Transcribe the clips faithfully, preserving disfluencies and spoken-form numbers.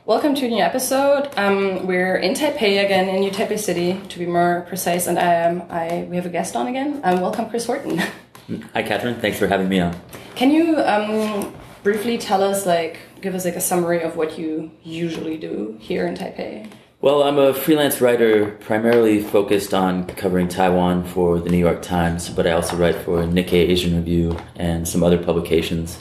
Welcome to a new episode. Um, we're in Taipei again, in New Taipei City, to be more precise, and um, I we have a guest on again. Um, welcome, Chris Horton. Hi, Catherine. Thanks for having me on. Can you um, briefly tell us, like, give us like a summary of what you usually do here in Taipei? Well, I'm a freelance writer, primarily focused on covering Taiwan for the New York Times, but I also write for Nikkei Asian Review and some other publications.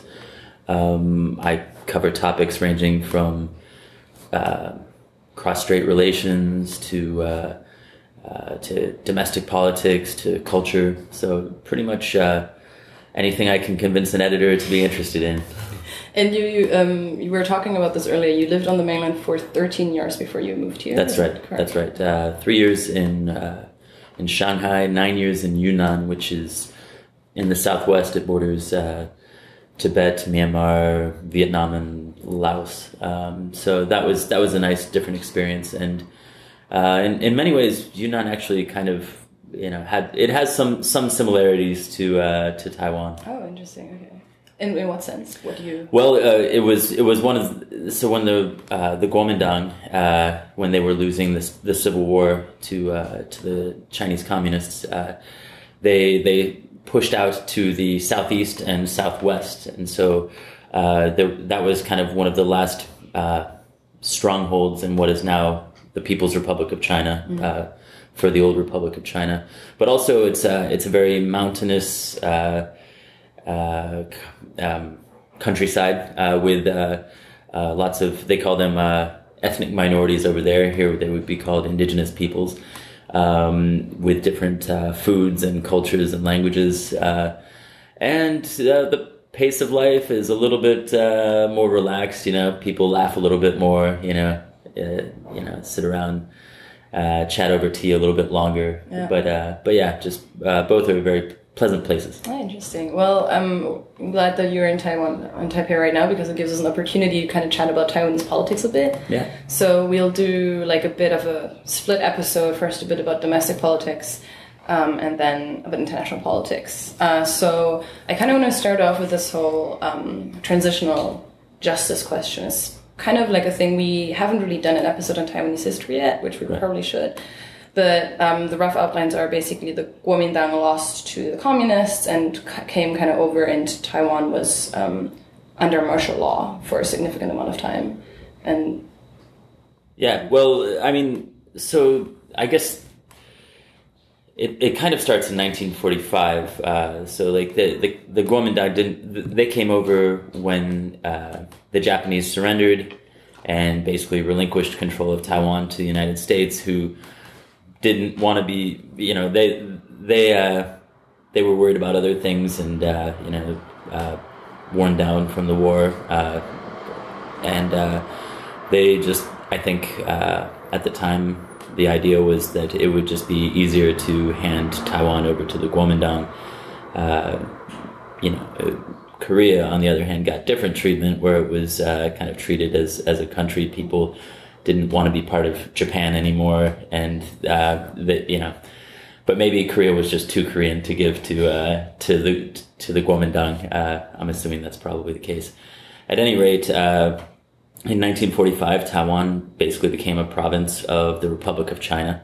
Um, I cover topics ranging from uh, cross-strait relations to uh, uh, to domestic politics to culture. So pretty much uh, anything I can convince an editor to be interested in. And you, you, um, you were talking about this earlier. You lived on the mainland for thirteen years before you moved here. That's right. That That's right. Uh, three years in uh, in Shanghai, nine years in Yunnan, which is in the southwest. It borders uh, Tibet, Myanmar, Vietnam, and Laos. Um, so that was that was a nice, different experience. And uh, in in many ways, Yunnan actually kind of you know had it has some some similarities to uh, to Taiwan. Oh, interesting. Okay. In, in what sense? What do you? Well, uh, it was it was one of so when the uh, the Kuomintang uh, when they were losing this the civil war to uh, to the Chinese communists, uh, they they pushed out to the southeast and southwest, and so uh, there, that was kind of one of the last uh, strongholds in what is now the People's Republic of China. Mm-hmm. uh, for the old Republic of China, but also it's uh, it's a very mountainous. Uh, Uh, um, countryside uh, with uh, uh, lots of, they call them uh, ethnic minorities over there. Here they would be called indigenous peoples, um, with different uh, foods and cultures and languages. Uh, and uh, the pace of life is a little bit uh, more relaxed. You know, people laugh a little bit more. You know, uh, you know, sit around, uh, chat over tea a little bit longer. Yeah. But uh, but yeah, just uh, both are very pleasant places. Oh, interesting. Well, um, I'm glad that you're in Taiwan, in Taipei right now, because it gives us an opportunity to kind of chat about Taiwanese politics a bit. Yeah. So we'll do like a bit of a split episode. First, a bit about domestic politics, um, and then about international politics. Uh, so I kind of want to start off with this whole um, transitional justice question. It's kind of like a thing we haven't really done an episode on Taiwanese history yet, which we right. probably should. But um, the rough outlines are basically the Kuomintang lost to the communists and c- came kind of over, and Taiwan was um, under martial law for a significant amount of time. And yeah, well, I mean, so I guess it, it kind of starts in nineteen forty-five. Uh, so like the the, the Kuomintang didn't they came over when uh, the Japanese surrendered and basically relinquished control of Taiwan to the United States, who didn't want to be, you know, they they uh, they were worried about other things and uh, you know uh, worn down from the war, uh, and uh, they just I think uh, at the time the idea was that it would just be easier to hand Taiwan over to the Kuomintang. Uh, you know, Korea on the other hand got different treatment, where it was uh, kind of treated as as a country. People didn't want to be part of Japan anymore, and uh, that you know, but maybe Korea was just too Korean to give to uh, to the to the Kuomintang. Uh, I'm assuming that's probably the case. At any rate, uh, in nineteen forty-five, Taiwan basically became a province of the Republic of China,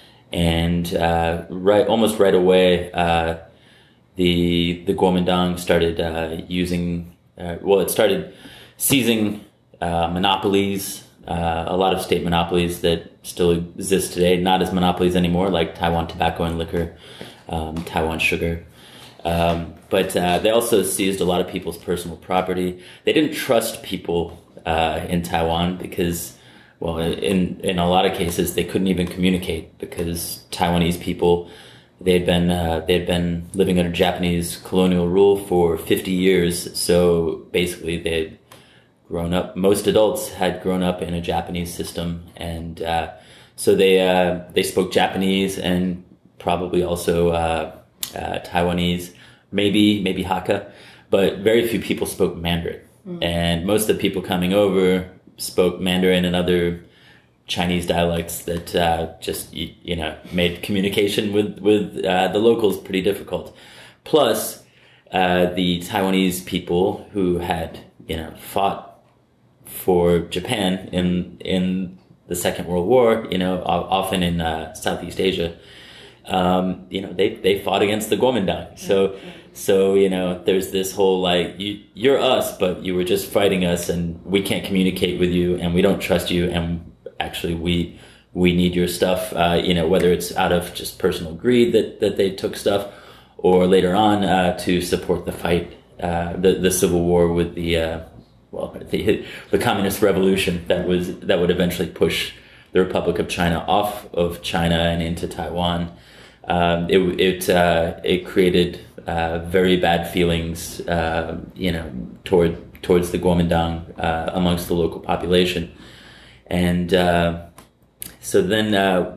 and uh, right almost right away, uh, the the Kuomintang started uh, using uh, well, it started seizing uh, monopolies. Uh, a lot of state monopolies that still exist today, not as monopolies anymore, like Taiwan Tobacco and Liquor, um, Taiwan Sugar. Um, but uh, they also seized a lot of people's personal property. They didn't trust people uh, in Taiwan because, well, in, in a lot of cases, they couldn't even communicate because Taiwanese people, they had been uh, they had been living under Japanese colonial rule for fifty years. So basically, they had grown up. Most adults had grown up in a Japanese system, and uh, so they uh, they spoke Japanese and probably also uh, uh, Taiwanese, maybe maybe Hakka, but very few people spoke Mandarin. Mm. And most of the people coming over spoke Mandarin and other Chinese dialects that uh, just you, you know made communication with with uh, the locals pretty difficult. Plus, uh, the Taiwanese people who had you know fought for Japan in in the Second World War, you know, often in uh, Southeast Asia, um, you know, they, they fought against the Kuomintang. So, so, you know, there's this whole, like, you, you're us, but you were just fighting us and we can't communicate with you and we don't trust you. And actually we, we need your stuff, uh, you know, whether it's out of just personal greed that, that they took stuff, or later on, uh, to support the fight, uh, the, the civil war with the, uh, well, the, the communist revolution that was, that would eventually push the Republic of China off of China and into Taiwan. Um, it, it, uh, it created, uh, very bad feelings, uh, you know, toward, towards the Kuomintang, uh, amongst the local population. And, uh, so then, uh,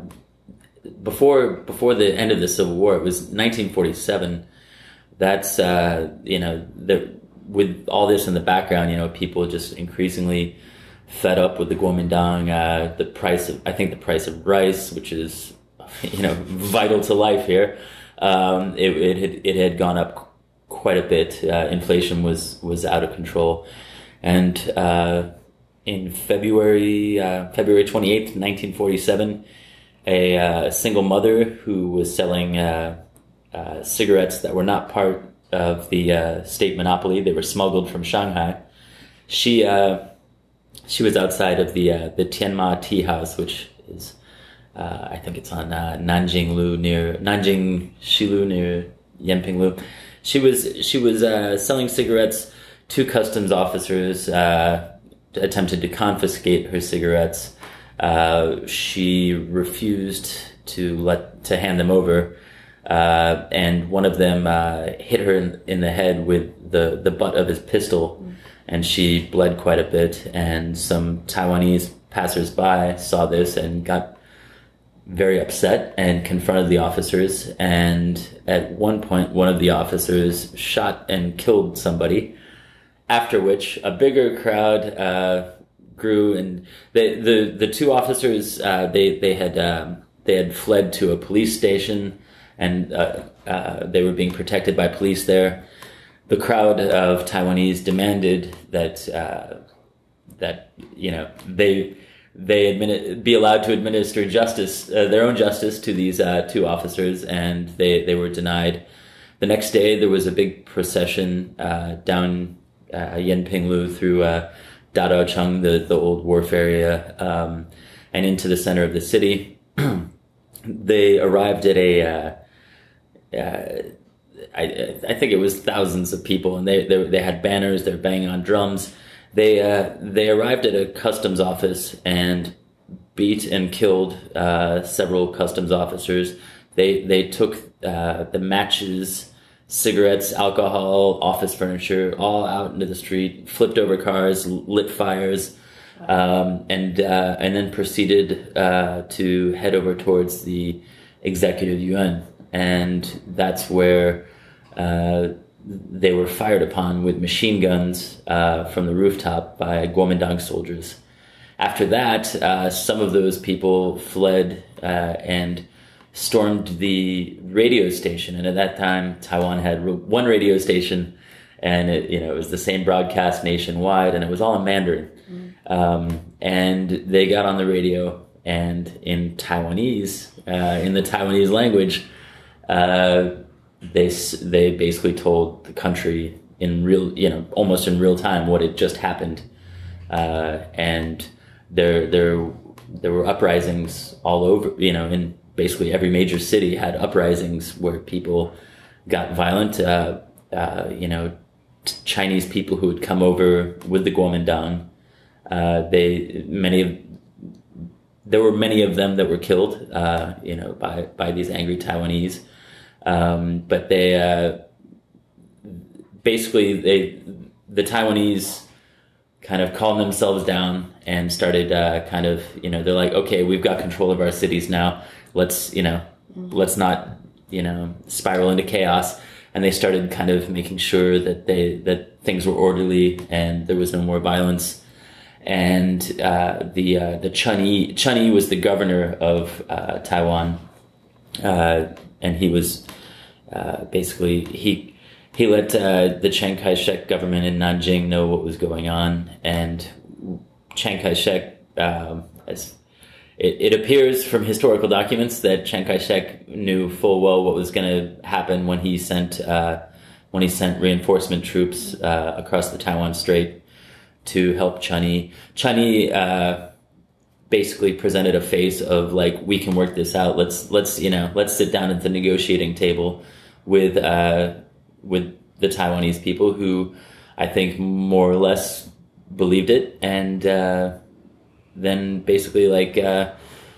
before, before the end of the Civil War, it was nineteen forty-seven. That's, uh, you know, the, with all this in the background, you know, people just increasingly fed up with the Kuomintang, uh, the price of, I think the price of rice, which is, you know, vital to life here. Um, it, it had, it had gone up quite a bit. Uh, inflation was, was out of control. And, uh, in February, uh, February twenty-eighth, nineteen forty-seven, a, uh, single mother who was selling, uh, uh, cigarettes that were not part of the, uh, state monopoly, they were smuggled from Shanghai. She, uh, she was outside of the, uh, the Tianma Tea House, which is, Uh, I think it's on uh, Nanjing Lu near Nanjing Shilu near Yanping Lu. She was she was uh, selling cigarettes. Two customs officers uh, attempted to confiscate her cigarettes. Uh, she refused to let to hand them over, uh, and one of them uh, hit her in, in the head with the the butt of his pistol, mm. and she bled quite a bit. And some Taiwanese passersby saw this and got very upset and confronted the officers, and at one point one of the officers shot and killed somebody, after which a bigger crowd uh, grew, and they, the the two officers uh, they they had um, they had fled to a police station, and uh, uh, they were being protected by police there. The crowd of Taiwanese demanded that uh, that you know they they admini- be allowed to administer justice, uh, their own justice, to these uh, two officers, and they, they were denied. The next day, there was a big procession uh, down uh, Yanping Lu through uh, Dadaocheng, the, the old wharf area, um, and into the center of the city. They arrived at a, uh, uh, I, I think it was thousands of people, and they, they, they had banners, they were banging on drums. They uh, they arrived at a customs office and beat and killed uh, several customs officers. They they took uh, the matches, cigarettes, alcohol, office furniture, all out into the street, flipped over cars, lit fires, um, and uh, and then proceeded uh, to head over towards the Executive Yuan, and that's where Uh, they were fired upon with machine guns uh, from the rooftop by Kuomintang soldiers. After that, uh, some of those people fled uh, and stormed the radio station. And at that time, Taiwan had one radio station, and it, you know, it was the same broadcast nationwide, and it was all in Mandarin. Mm. Um, and they got on the radio, and in Taiwanese, uh, in the Taiwanese language, uh, They they basically told the country in real, you know, almost in real time what had just happened, uh, and there there there were uprisings all over. You know, in basically every major city had uprisings where people got violent. Uh, uh, you know, t- Chinese people who had come over with the Kuomintang. Uh, they many of there were many of them that were killed. Uh, you know, by by these angry Taiwanese. Um, but they, uh, basically they, the Taiwanese kind of calmed themselves down and started, uh, kind of, you know, they're like, okay, we've got control of our cities now. Let's, you know, let's not, you know, spiral into chaos. And they started kind of making sure that they, that things were orderly and there was no more violence. And, uh, the, uh, the Chun Yi, Chun Yi was the governor of, uh, Taiwan. Uh, and he was, uh, basically, he, he let, uh, the Chiang Kai-shek government in Nanjing know what was going on. And Chiang Kai-shek, um, as it, it appears from historical documents that Chiang Kai-shek knew full well what was going to happen when he sent uh, when he sent reinforcement troops uh, across the Taiwan Strait to help Chani. Chani uh, basically presented a face of like, we can work this out. Let's let's you know let's sit down at the negotiating table with uh, with the Taiwanese people, who I think more or less believed it, and uh, then basically like uh,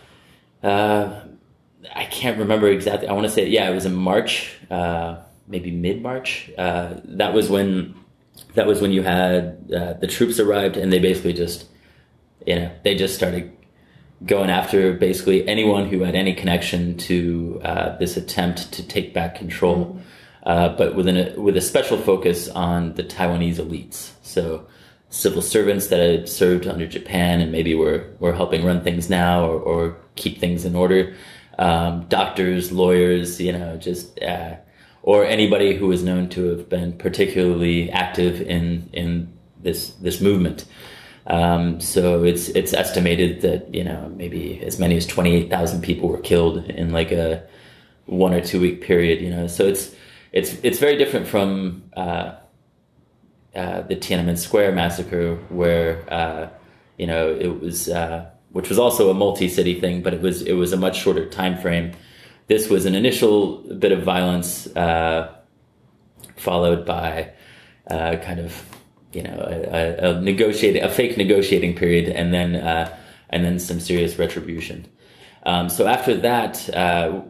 uh, I can't remember exactly. I want to say yeah, it was in March, uh, maybe mid March. Uh, that was when that was when you had uh, the troops arrived, and they basically just you know they just started going after basically anyone who had any connection to uh, this attempt to take back control. Mm-hmm. Uh, but with, an, with a special focus on the Taiwanese elites. So civil servants that had served under Japan and maybe were, were helping run things now, or, or keep things in order. Um, doctors, lawyers, you know, just, uh, or anybody who was known to have been particularly active in, in this, this movement. Um, so it's, it's estimated that, you know, maybe as many as twenty-eight thousand people were killed in like a one or two week period, you know, so it's, It's it's very different from uh, uh, the Tiananmen Square massacre, where uh, you know it was, uh, which was also a multi-city thing, but it was it was a much shorter time frame. This was an initial bit of violence, uh, followed by uh, kind of you know a, a negotiating a fake negotiating period, and then uh, and then some serious retribution. Um, so after that. Uh,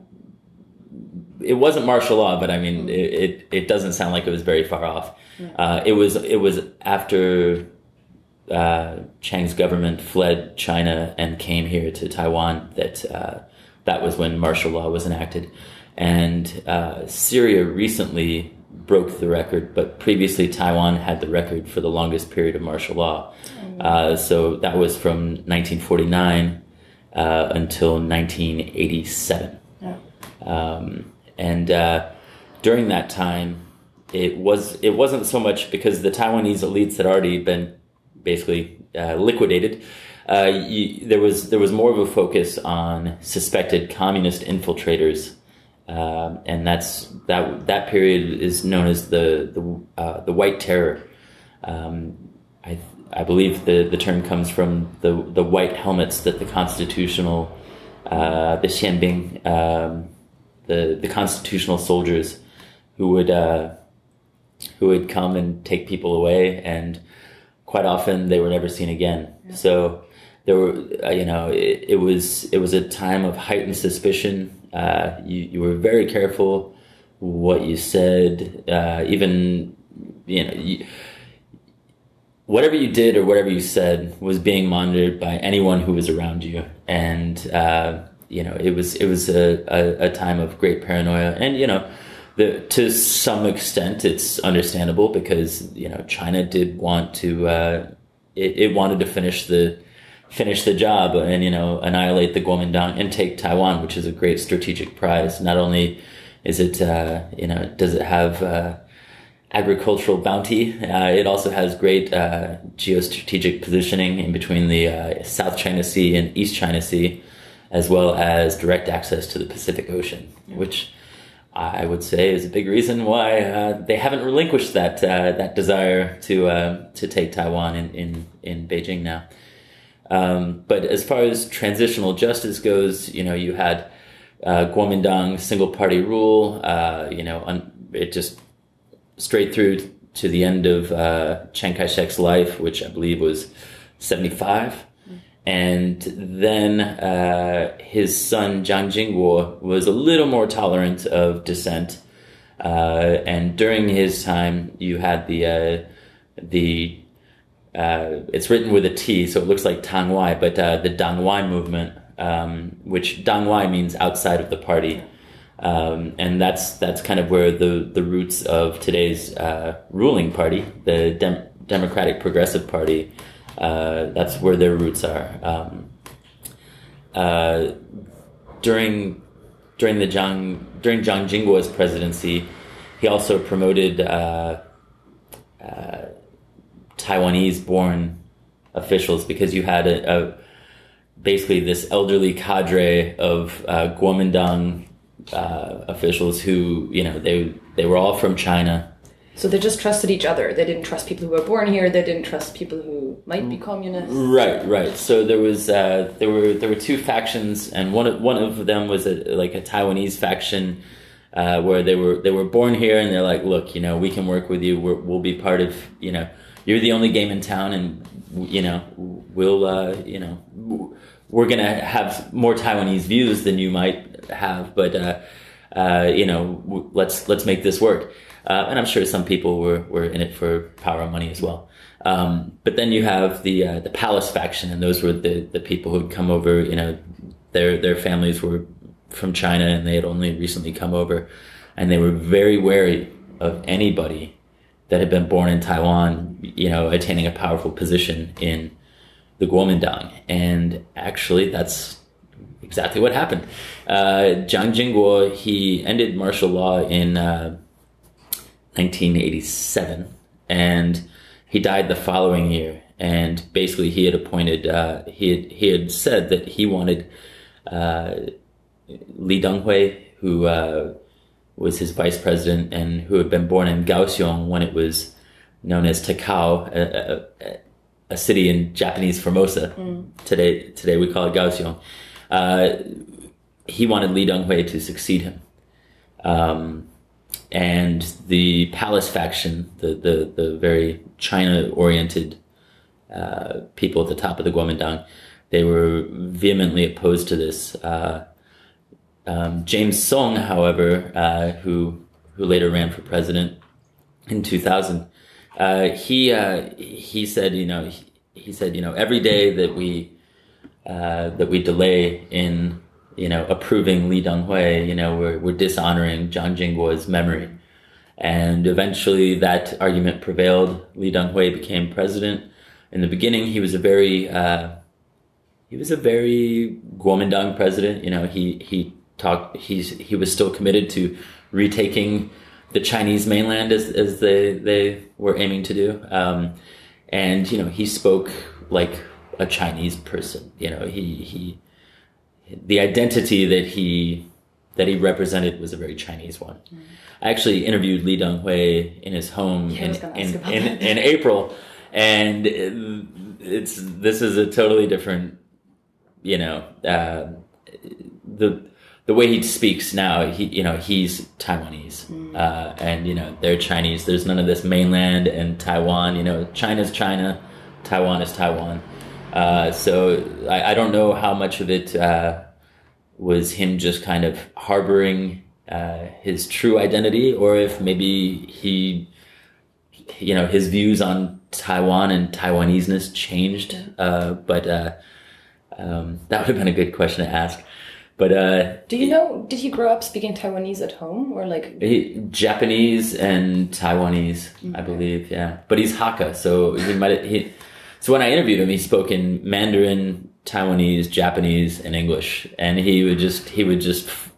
It wasn't martial law, but I mean, it, it, it doesn't sound like it was very far off. Uh, it was it was after uh, Chiang's government fled China and came here to Taiwan that uh, that was when martial law was enacted. And uh, Syria recently broke the record, but previously Taiwan had the record for the longest period of martial law. Uh, so that was from nineteen forty-nine uh, until nineteen eighty-seven. Yeah. Um, And uh, during that time, it was it wasn't so much because the Taiwanese elites had already been basically uh, liquidated. Uh, you, there was there was more of a focus on suspected communist infiltrators, um, and that's that that period is known as the the uh, the White Terror. Um, I I believe the, the term comes from the the white helmets that the constitutional uh, the Xianbing. Um, The, the constitutional soldiers who would uh, who would come and take people away, and quite often they were never seen again. Yeah. So there were, uh, you know, it, it was it was a time of heightened suspicion. Uh, you you were very careful what you said, uh, even you know, you, whatever you did or whatever you said was being monitored by anyone who was around you, and. Uh, You know, it was it was a, a, a time of great paranoia, and you know, the, to some extent, it's understandable because you know China did want to uh, it, it wanted to finish the finish the job and you know annihilate the Kuomintang and take Taiwan, which is a great strategic prize. Not only is it uh, you know does it have uh, agricultural bounty, uh, it also has great uh, geostrategic positioning in between the uh, South China Sea and East China Sea, as well as direct access to the Pacific Ocean, yeah. Which I would say is a big reason why uh, they haven't relinquished that uh, that desire to uh, to take Taiwan in, in, in Beijing now. Um, but as far as transitional justice goes, you know, you had uh, Kuomintang single party rule, uh, you know, un- it just straight through to the end of uh, Chiang Kai-shek's life, which I believe was seventy-five. And then uh, his son, Jiang Jingguo, was a little more tolerant of dissent. Uh, and during his time, you had the, uh, the uh, it's written with a T, so it looks like Tang Wai, but uh, the Dang Wai movement, um, which Dang Wai means outside of the party. Um, and that's that's kind of where the, the roots of today's uh, ruling party, the Dem- Democratic Progressive Party, Uh, that's where their roots are. Um, uh, during during the Jiang during Jiang Jingguo's presidency, he also promoted uh, uh, Taiwanese-born officials, because you had a, a basically this elderly cadre of uh, Kuomintang uh, officials who, you know, they they were all from China. So they just trusted each other. They didn't trust people who were born here. They didn't trust people who might be communists. Right, right. So there was uh, there were there were two factions, and one of, one of them was a, like a Taiwanese faction uh, where they were they were born here, and they're like, look, you know, we can work with you. We're, we'll be part of, you know, you're the only game in town, and you know, we'll uh, you know, we're gonna have more Taiwanese views than you might have, but uh, uh, you know, let's let's make this work. Uh, and I'm sure some people were, were in it for power and money as well. Um, but then you have the uh, the palace faction, and those were the, the people who'd come over. You know, their their families were from China, and they had only recently come over, and they were very wary of anybody that had been born in Taiwan, you know, attaining a powerful position in the Kuomintang. And actually, that's exactly what happened. Uh, Jiang Jingguo, he ended martial law in Uh, nineteen eighty-seven, and he died the following year. And basically, he had appointed. Uh, he had he had said that he wanted uh, Li Denghui, who uh, was his vice president and who had been born in Kaohsiung when it was known as Takao, a, a, a city in Japanese Formosa. Mm. Today, today we call it Kaohsiung. Uh, he wanted Li Denghui to succeed him. Um, And the palace faction, the the, the very China-oriented uh, people at the top of the Kuomintang, they were vehemently opposed to this. Uh, um, James Song, however, uh, who who later ran for president in two thousand, uh, he uh, he said, you know, he, he said, you know, every day that we uh, that we delay in, you know, approving Li Denghui, you know, we're, we're dishonoring Jiang Jingguo's memory. And eventually that argument prevailed. Li Denghui became president. In the beginning, he was a very, uh, he was a very Kuomintang president. You know, he, he talked, he's, he was still committed to retaking the Chinese mainland as, as they, they were aiming to do. Um, and, you know, he spoke like a Chinese person. You know, he, he, the identity that he that he represented was a very Chinese one. Mm. I actually interviewed Li Denghui in his home yeah, in in, in, in April, and it, it's this is a totally different, you know, uh, the the way he speaks now. He you know he's Taiwanese, mm. uh, and you know they're Chinese. There's none of this mainland and Taiwan. You know, China's China, Taiwan is Taiwan. Uh, so I, I don't know how much of it uh, was him just kind of harboring uh, his true identity, or if maybe he, you know, his views on Taiwan and Taiwaneseness changed. Uh, but uh, um, that would have been a good question to ask. But uh, do you know? Did he grow up speaking Taiwanese at home, or like he, Japanese and Taiwanese, mm-hmm. I believe? Yeah, but he's Hakka, so he might he. So when I interviewed him, he spoke in Mandarin, Taiwanese, Japanese, and English, and he would just he would just f-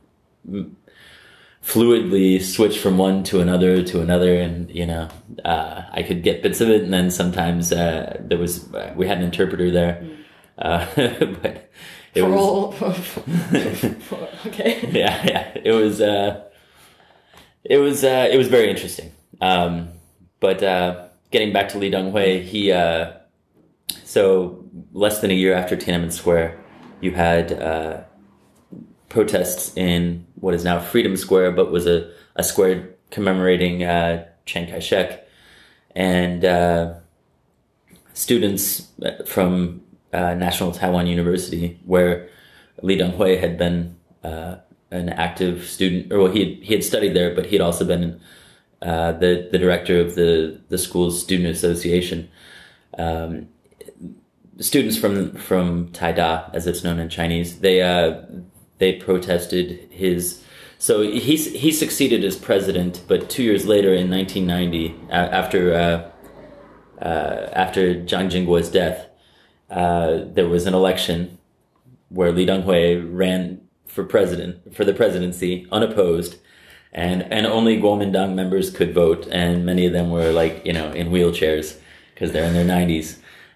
fluidly switch from one to another to another, and you know, uh, I could get bits of it, and then sometimes uh, there was uh, we had an interpreter there, mm. uh, but it for was all, for, for, okay, yeah, yeah, it was uh, it was uh, it was very interesting. Um, but uh, getting back to Li Denghui, he. Uh, So less than a year after Tiananmen Square, you had uh, protests in what is now Freedom Square, but was a, a square commemorating uh, Chiang Kai-shek. And uh, students from uh, National Taiwan University, where Li Denghui had been uh, an active student, or well, he had, he had studied there, but he had also been uh, the, the director of the, the school's student association. Um, Students from from Taida, as it's known in Chinese, they uh, they protested his. So he he succeeded as president, but two years later, in nineteen ninety, uh, after uh, uh, after Jiang Jingguo's death, uh, there was an election where Li Denghui ran for president for the presidency unopposed, and and only Kuomintang members could vote, and many of them were like you know in wheelchairs because they're in their nineties.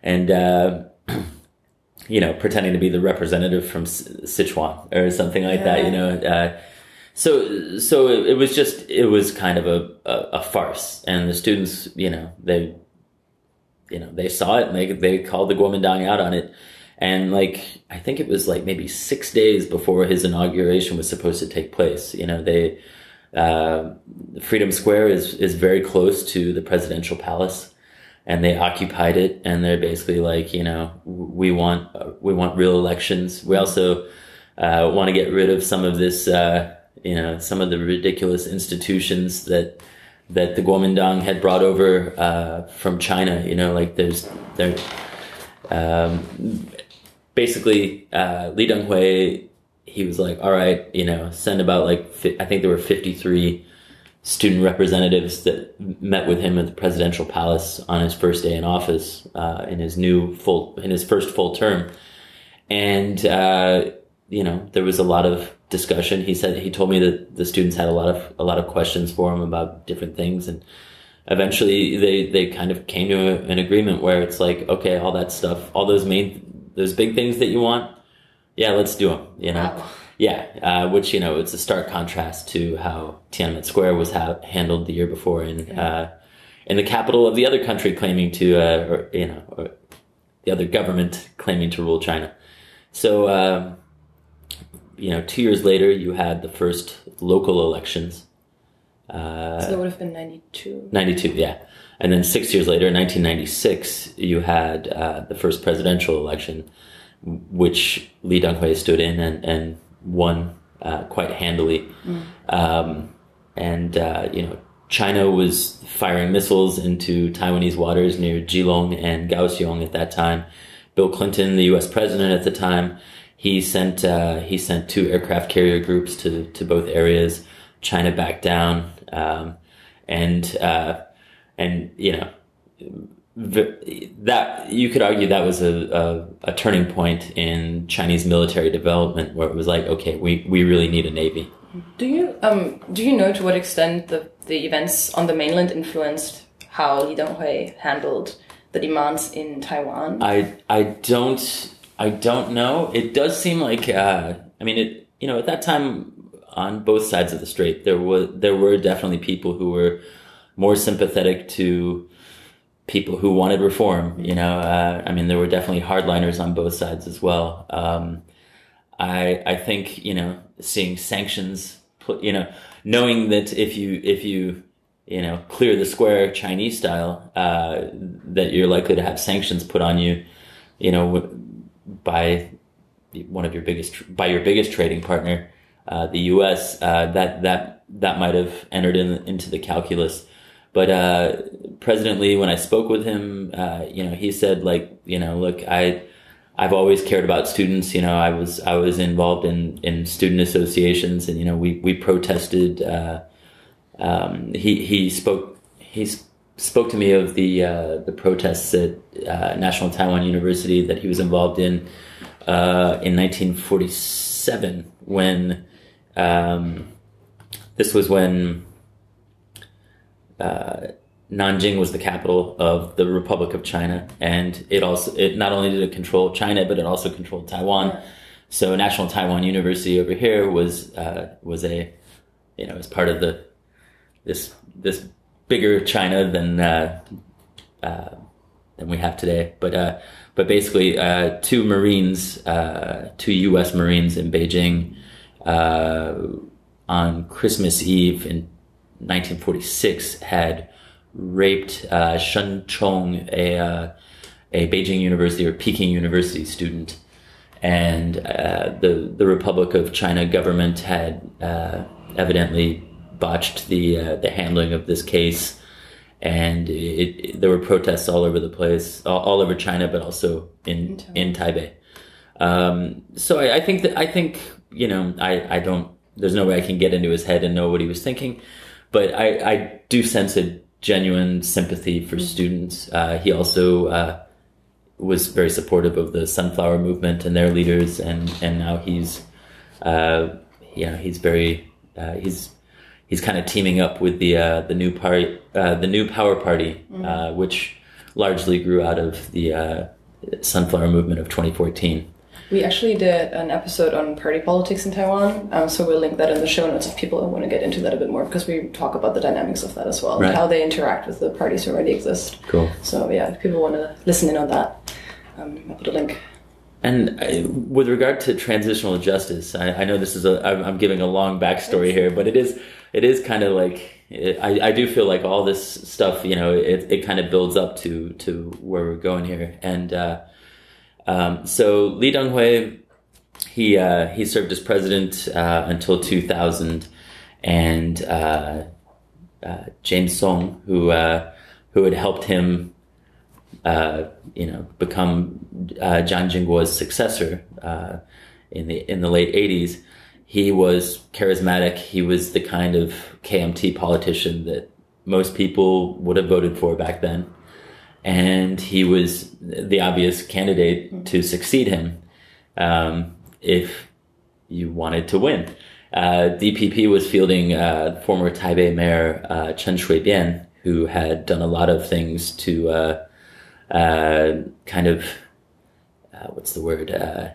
and uh, you know, pretending to be the representative from Sichuan or something like yeah. that. You know, uh, so so it, it was just it was kind of a, a, a farce, and the students, you know, they you know they saw it and they they called the Kuomintang out on it. And like, I think it was like maybe six days before his inauguration was supposed to take place. You know, they, uh, Freedom Square is, is very close to the presidential palace, and they occupied it. And they're basically like, you know, we want, uh, we want real elections. We also, uh, want to get rid of some of this, uh, you know, some of the ridiculous institutions that, that the Kuomintang had brought over, uh, from China. You know, like there's, there, um, basically, uh, Lee Teng-hui, he was like, all right, you know, send about like, I think there were fifty-three student representatives that met with him at the presidential palace on his first day in office, uh, in his new full, in his first full term. And, uh, you know, there was a lot of discussion. He said, he told me that the students had a lot of, a lot of questions for him about different things. And eventually they, they kind of came to a, an agreement where it's like, okay, all that stuff, all those main, those big things that you want, yeah, let's do them, you know? Wow. Yeah, uh, which, you know, it's a stark contrast to how Tiananmen Square was ha- handled the year before in, yeah. uh, in the capital of the other country claiming to, uh, or, you know, or the other government claiming to rule China. So, um, you know, two years later, you had the first local elections. Uh, so that would have been ninety-two. ninety-two, yeah. And then six years later, in nineteen ninety-six, you had uh, the first presidential election, which Lee Teng-hui stood in and, and won uh, quite handily. Mm. Um, and, uh, you know, China was firing missiles into Taiwanese waters near Keelung and Kaohsiung at that time. Bill Clinton, the U S president at the time, he sent uh, he sent two aircraft carrier groups to, to both areas. China backed down. Um, and... Uh, And, you know, that you could argue that was a, a, a turning point in Chinese military development, where it was like, okay, we, we really need a navy. Do you um do you know to what extent the, the events on the mainland influenced how Lee Teng-hui handled the demands in Taiwan? I I don't I don't know. It does seem like uh, I mean it you know at that time on both sides of the strait there was there were definitely people who were more sympathetic to people who wanted reform, you know. Uh, I mean, there were definitely hardliners on both sides as well. Um, I I think, you know, seeing sanctions, put, you know, knowing that if you if you you know clear the square Chinese style, uh, that you're likely to have sanctions put on you, you know, by one of your biggest by your biggest trading partner, uh, the U S. Uh, that that that might have entered in, into the calculus. But, uh, President Lee, when I spoke with him, uh, you know, he said, like, you know, look, I, I've always cared about students. You know, I was, I was involved in, in student associations, and, you know, we, we protested, uh, um, he, he spoke, he spoke to me of the, uh, the protests at, uh, National Taiwan University that he was involved in, uh, in nineteen forty-seven, when, um, this was when, Uh, Nanjing was the capital of the Republic of China, and it also it not only did it control China, but it also controlled Taiwan. Yeah. So National Taiwan University over here was uh, was a you know was part of the this this bigger China than uh, uh, than we have today. But uh, but basically, uh, two Marines, uh, two U S Marines in Beijing, uh, on Christmas Eve in nineteen forty-six had raped uh, Shen Chong, a uh, a Beijing University or Peking University student, and uh, the the Republic of China government had uh, evidently botched the uh, the handling of this case, and it, it, there were protests all over the place, all, all over China, but also in in Taipei. Um, so I, I think that I think you know I I don't. There's no way I can get into his head and know what he was thinking. But I, I do sense a genuine sympathy for mm-hmm. students. Uh, he also uh, was very supportive of the Sunflower Movement and their leaders, and, and now he's, uh, you know, he's very uh, he's he's kind of teaming up with the uh, the new party, uh, the new Power Party, mm-hmm. uh, which largely grew out of the uh, Sunflower Movement of twenty fourteen. We actually did an episode on party politics in Taiwan, um, so we'll link that in the show notes if people want to get into that a bit more, because we talk about the dynamics of that as well, right. and how they interact with the parties who already exist. Cool. So yeah, if people want to listen in on that, um, I'll put a link. And I, with regard to transitional justice, I, I know this is a, I'm giving a long backstory here, but it is, it is kind of like, it, I, I do feel like all this stuff, you know, it, it kind of builds up to, to where we're going here. And, uh, um, so Lee Teng-hui, he, uh, he served as president, uh, until two thousand, and, uh, uh, James Song, who, uh, who had helped him, Uh, you know, become uh, Jiang Jingguo's successor uh, in the in the late eighties. He was charismatic. He was the kind of K M T politician that most people would have voted for back then, and he was the obvious candidate to succeed him um, if you wanted to win. Uh, D P P was fielding uh, former Taipei Mayor uh, Chen Shui-bian, who had done a lot of things to uh, Uh, kind of, uh, what's the word, uh,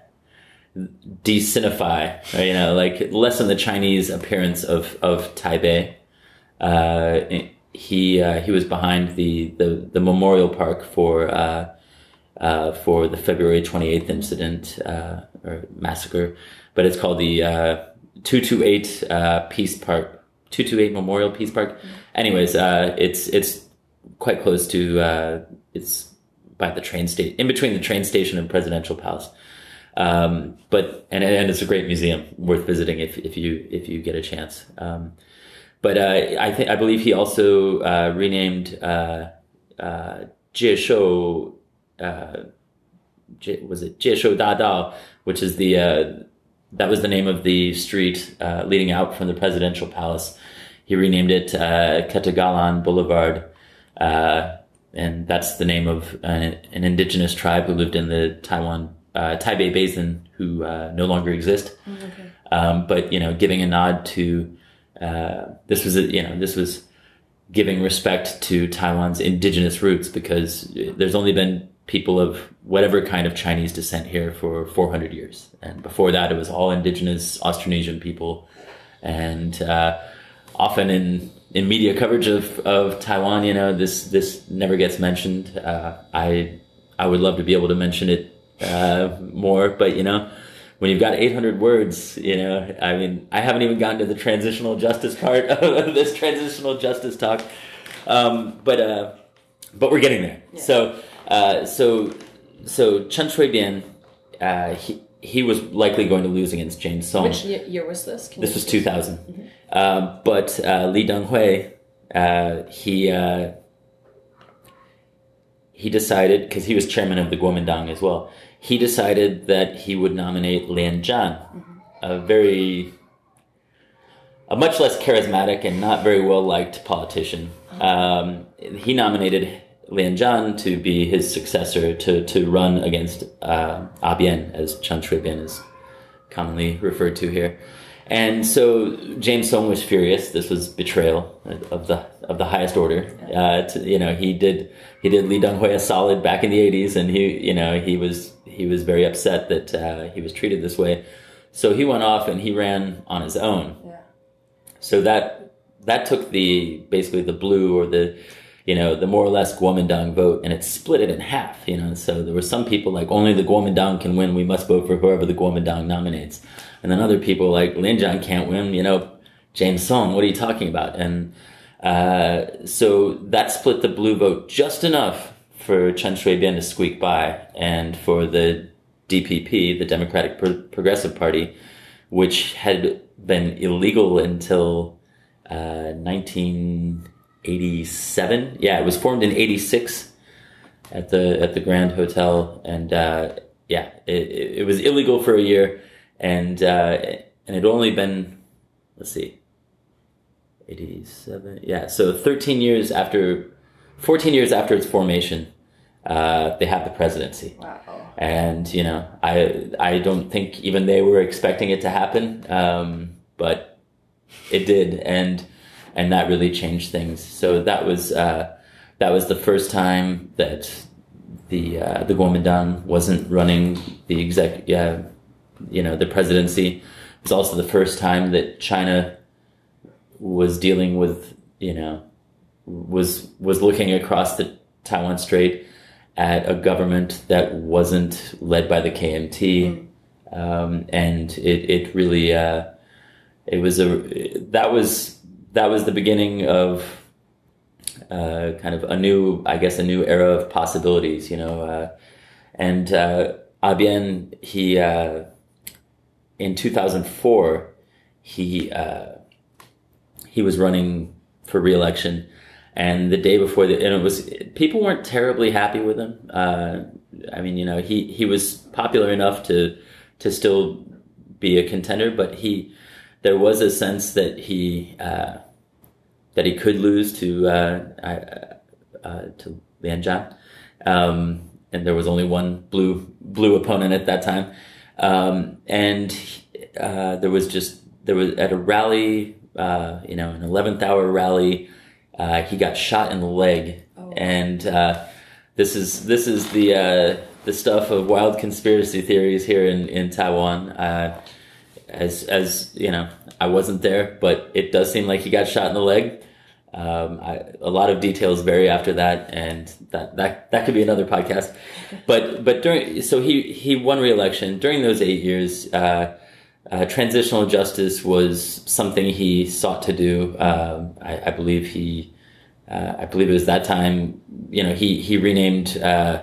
de-Sinify, right? You know, like lessen the Chinese appearance of, of Taipei. Uh, he, uh, he was behind the, the, the memorial park for, uh, uh, for the February twenty-eighth incident, uh, or massacre, but it's called the, uh, two twenty-eight, uh, Peace Park, two twenty-eight Memorial Peace Park. Anyways, uh, it's, it's quite close to, uh, it's, by the train station, in between the train station and Presidential Palace. Um, but, and, and it's a great museum worth visiting if, if you, if you get a chance. Um, but, uh, I think, I believe he also, uh, renamed, uh, uh, Jieshou, uh, J, was it Jieshou Dadao, which is the, uh, that was the name of the street, uh, leading out from the Presidential Palace. He renamed it, uh, Ketagalan Boulevard, uh, and that's the name of an, an indigenous tribe who lived in the Taiwan, uh, Taipei Basin, who, uh, no longer exist. Oh, okay. Um, but, you know, giving a nod to, uh, this was, a, you know, this was giving respect to Taiwan's indigenous roots, because there's only been people of whatever kind of Chinese descent here for four hundred years. And before that, it was all indigenous Austronesian people. And, uh, often in, in media coverage of, of Taiwan, you know, this, this never gets mentioned. Uh, I, I would love to be able to mention it, uh, more, but you know, when you've got eight hundred words, you know, I mean, I haven't even gotten to the transitional justice part of this transitional justice talk. Um, but, uh, but we're getting there. Yeah. So, uh, so, so Chen Shui-bian, uh, he, he was likely going to lose against James Song. Which year was this? Can this was two thousand. Mm-hmm. Um, but uh, Lee Teng-hui, uh, he uh, he decided, because he was chairman of the Kuomintang as well, he decided that he would nominate Lian Zhan, mm-hmm. a very, a much less charismatic and not very well liked politician. Mm-hmm. Um, he nominated Lian Zhan to be his successor to to run against uh, Ah Bian, as Chen Shui-bian is commonly referred to here. And so James Song was furious. This was betrayal of the of the highest order. Uh, to, you know, he did he did Lee Teng-hui a solid back in the eighties, and he you know he was he was very upset that uh, he was treated this way. So he went off and he ran on his own. Yeah. So that that took the basically the blue or the you know the more or less Kuomintang vote, and it split it in half. You know, so there were some people like, only the Kuomintang can win. We must vote for whoever the Kuomintang nominates. And then other people like Lian Zhan can't win, you know, James Song, what are you talking about? And uh, so that split the blue vote just enough for Chen Shui-bian to squeak by, and for the D P P, the Democratic Pro- Progressive Party, which had been illegal until uh, nineteen eighty-seven. Yeah, it was formed in eighty-six at the at the Grand Hotel, and uh, yeah, it, it was illegal for a year. And, uh, and it only been, let's see, eighty-seven, yeah, so thirteen years after, fourteen years after its formation, uh, they have the presidency. Wow. And, you know, I, I don't think even they were expecting it to happen, um, but it did, and, and that really changed things. So that was, uh, that was the first time that the uh, the Kuomintang wasn't running the exec, yeah, you know, the presidency. It was also the first time that China was dealing with, you know, was was looking across the Taiwan Strait at a government that wasn't led by the K M T, mm. um, and it it really uh, it was a that was that was the beginning of uh, kind of a new, I guess, a new era of possibilities, you know, uh, and uh, Abian, he uh, in two thousand four he uh, he was running for re-election. And the day before, the, and it was, people weren't terribly happy with him. Uh, I mean, you know, he, he was popular enough to to still be a contender, but he, there was a sense that he uh, that he could lose to uh, uh, to Lian Zhan, um, and there was only one blue blue opponent at that time, um, and uh, there was just there was at a rally, uh, you know, an eleventh hour rally. Uh, he got shot in the leg, oh. and uh, this is this is the uh, the stuff of wild conspiracy theories here in in Taiwan. Uh, as as you know, I wasn't there, but it does seem like he got shot in the leg. Um, I, a lot of details vary after that, and that that that could be another podcast. But but during so he he won re-election during those eight years. Uh, Uh, transitional justice was something he sought to do. Um, I, I believe he, uh, I believe it was that time. You know, he he renamed uh,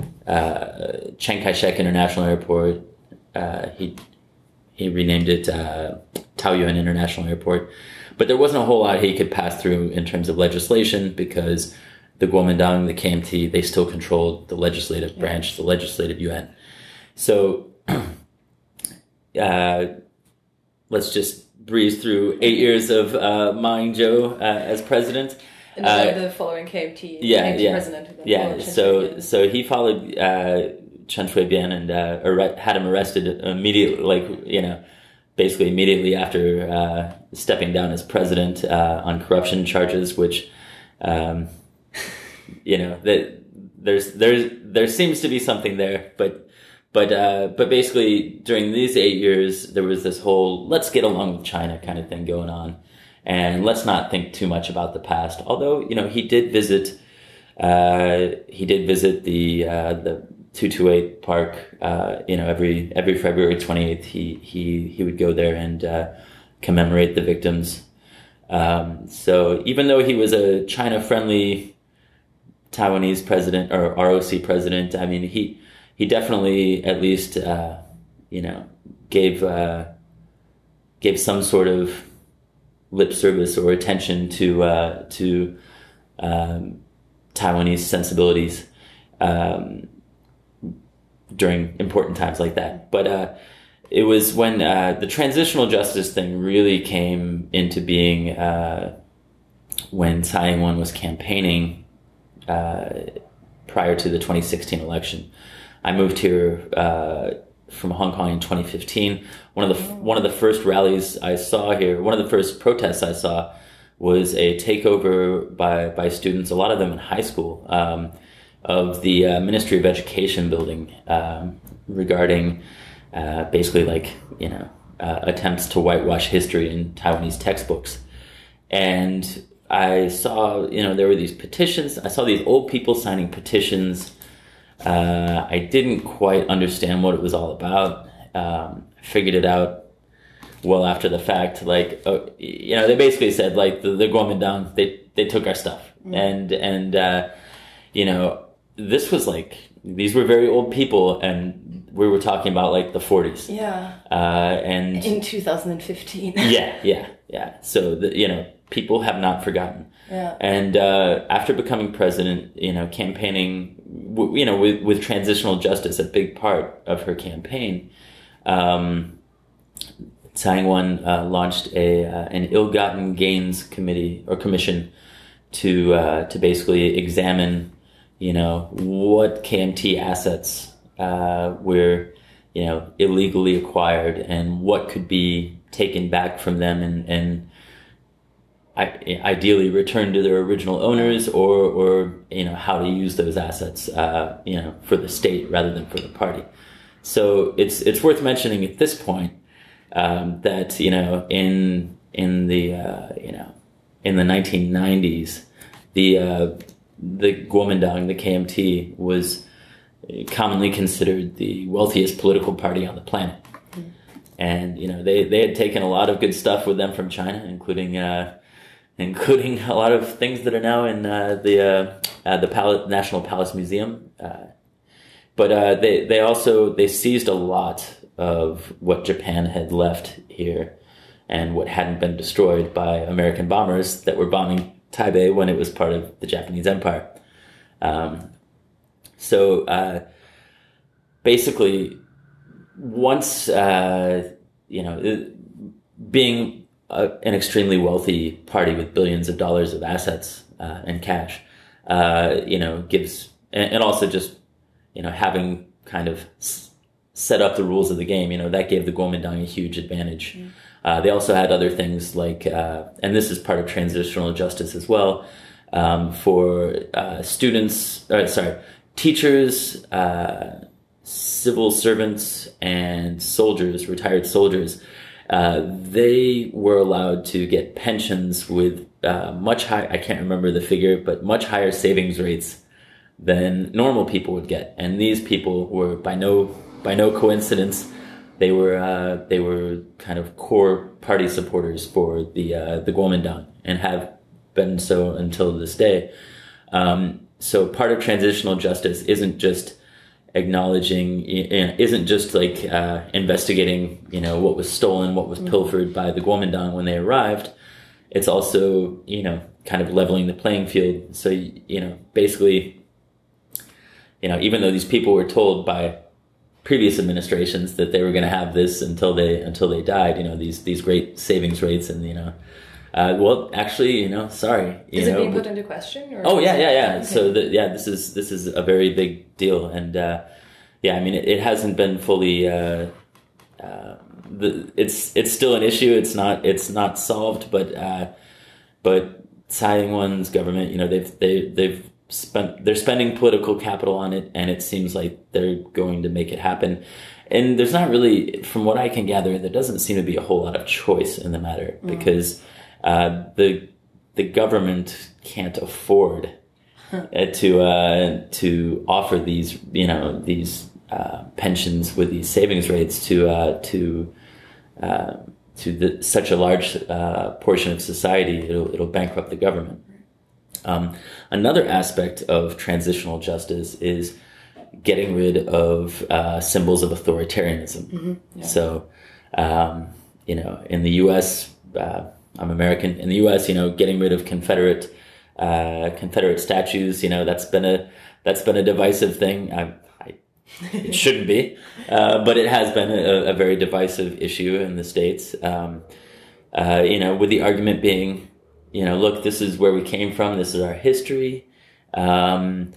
uh, Chiang Kai-shek International Airport. Uh, he he renamed it uh, Taoyuan International Airport. But there wasn't a whole lot he could pass through in terms of legislation because the Kuomintang, the K M T, they still controlled the legislative branch, the legislative yuan. So. Uh, let's just breeze through eight years of uh, Ma Ying-jeou uh, as president. Instead uh, of the following K M T, yeah, K M T yeah, president. Yeah, so so he followed uh, Chen Shui-bian and uh, ar- had him arrested immediately, like, you know, basically immediately after uh, stepping down as president uh, on corruption charges, which, um, you know, that there's there's there seems to be something there, but. But uh, but basically, during these eight years, there was this whole let's get along with China kind of thing going on, and let's not think too much about the past. Although, you know, he did visit, uh, he did visit the uh, the two twenty-eight Park. Uh, you know, every every February twenty-eighth, he he he would go there and uh, commemorate the victims. Um, so even though he was a China-friendly Taiwanese president or R O C president, I mean he. He definitely, at least, uh, you know, gave uh, gave some sort of lip service or attention to uh, to um, Taiwanese sensibilities um, during important times like that. But uh, it was when uh, the transitional justice thing really came into being uh, when Tsai Ing-wen was campaigning uh, prior to the twenty sixteen election. I moved here uh, from Hong Kong in twenty fifteen. One of the one of the first rallies I saw here, one of the first protests I saw, was a takeover by by students, a lot of them in high school, um, of the uh, Ministry of Education building um, regarding uh, basically like you know uh, attempts to whitewash history in Taiwanese textbooks, and I saw you know there were these petitions. I saw these old people signing petitions. Uh, I didn't quite understand what it was all about. Um, I figured it out well after the fact. Like, uh, you know, they basically said like the, the Kuomintang, they they took our stuff, mm. and and uh, you know, this was like these were very old people, and we were talking about like the forties. Yeah. Uh, and in two thousand fifteen. yeah, yeah, yeah. So the, you know, people have not forgotten. Yeah. And uh, after becoming president, you know, campaigning, w- you know, with, with transitional justice, a big part of her campaign, um, Tsai Ing-wen uh, launched a uh, an ill-gotten gains committee or commission to uh, to basically examine, you know, what K M T assets uh, were, you know, illegally acquired and what could be taken back from them and and I, ideally returned to their original owners, or, or you know, how to use those assets, uh, you know, for the state rather than for the party. So it's it's worth mentioning at this point um, that you know in in the uh, you know in the nineteen nineties, the uh, the Kuomintang, the K M T, was commonly considered the wealthiest political party on the planet. Mm-hmm. And you know they, they had taken a lot of good stuff with them from China, including uh, including a lot of things that are now in uh, the uh, uh, the Pal- National Palace Museum. Uh, but uh, they they also they seized a lot of what Japan had left here, and what hadn't been destroyed by American bombers that were bombing Taipei when it was part of the Japanese Empire. Um, so uh, basically, once uh, you know, being a, an extremely wealthy party with billions of dollars of assets uh, and cash, uh, you know, gives, and, and also just you know having kind of s- set up the rules of the game, you know, that gave the Kuomintang a huge advantage. Mm. Uh, they also had other things like, uh, and this is part of transitional justice as well, um, for uh, students, or, sorry, teachers, uh, civil servants, and soldiers, retired soldiers. Uh, they were allowed to get pensions with uh, much high, I can't remember the figure, but much higher savings rates than normal people would get. And these people were by no by no coincidence, they were uh, they were kind of core party supporters for the uh, the Kuomintang, and have been so until this day. Um, so part of transitional justice isn't just acknowledging, isn't just like uh, investigating, you know, what was stolen, what was pilfered by the Kuomintang when they arrived. It's also, you know, kind of leveling the playing field. So, you know, basically, you know, even though these people were told by previous administrations that they were going to have this until they until they died, you know, these these great savings rates, and you know, uh, well, actually, you know, sorry, you is know, it being put into question? Or oh yeah, yeah, yeah. Okay. So the, yeah, this is this is a very big deal, and uh, yeah, I mean, it, it hasn't been fully. Uh, uh, the, it's it's still an issue. It's not it's not solved, but uh, but Tsai Ing-wen's government, you know, they've they they've spent they're spending political capital on it, and it seems like they're going to make it happen. And there's not really, from what I can gather, there doesn't seem to be a whole lot of choice in the matter, mm. because uh, the the government can't afford huh. uh, to uh, to offer these you know these uh, pensions with these savings rates to uh, to uh, to the, such a large uh, portion of society. It'll it'll bankrupt the government. Um, another aspect of transitional justice is getting rid of uh, symbols of authoritarianism. Mm-hmm. Yeah. So, um, you know, in the U S, uh, I'm American. In the U S, you know, getting rid of Confederate uh, Confederate statues, you know, that's been a that's been a divisive thing. I, I, it shouldn't be, uh, but it has been a, a very divisive issue in the States. Um, uh, you know, with the argument being, you know, look, this is where we came from. This is our history. Um,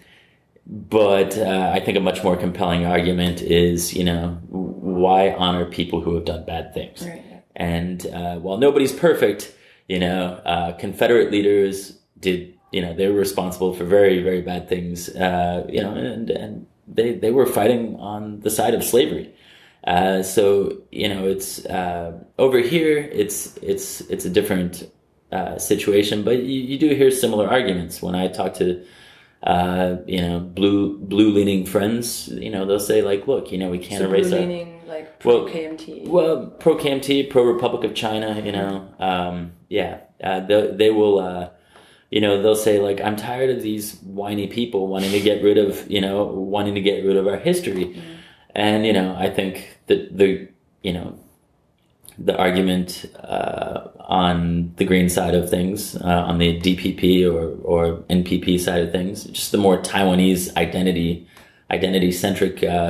but uh, I think a much more compelling argument is, you know, why honor people who have done bad things? Right. And uh, while nobody's perfect, you know, uh, Confederate leaders did, you know, they were responsible for very, very bad things, uh, you know, and, and they, they were fighting on the side of slavery. Uh, so, you know, it's uh, over here, it's it's it's a different Uh, situation, but you, you do hear similar arguments. When I talk to, uh, you know, blue blue leaning friends, you know, they'll say like, look, you know, we can't so erase blue our leaning, like pro well, K M T. Well, pro K M T, pro Republic of China, you know, um, yeah, uh, they, they will, uh, you know, they'll say like, I'm tired of these whiny people wanting to get rid of, you know, wanting to get rid of our history, mm. and you know, I think that the, you know. the argument uh, on the green side of things, uh, on the D P P or, or N P P side of things, just the more Taiwanese identity, identity-centric uh,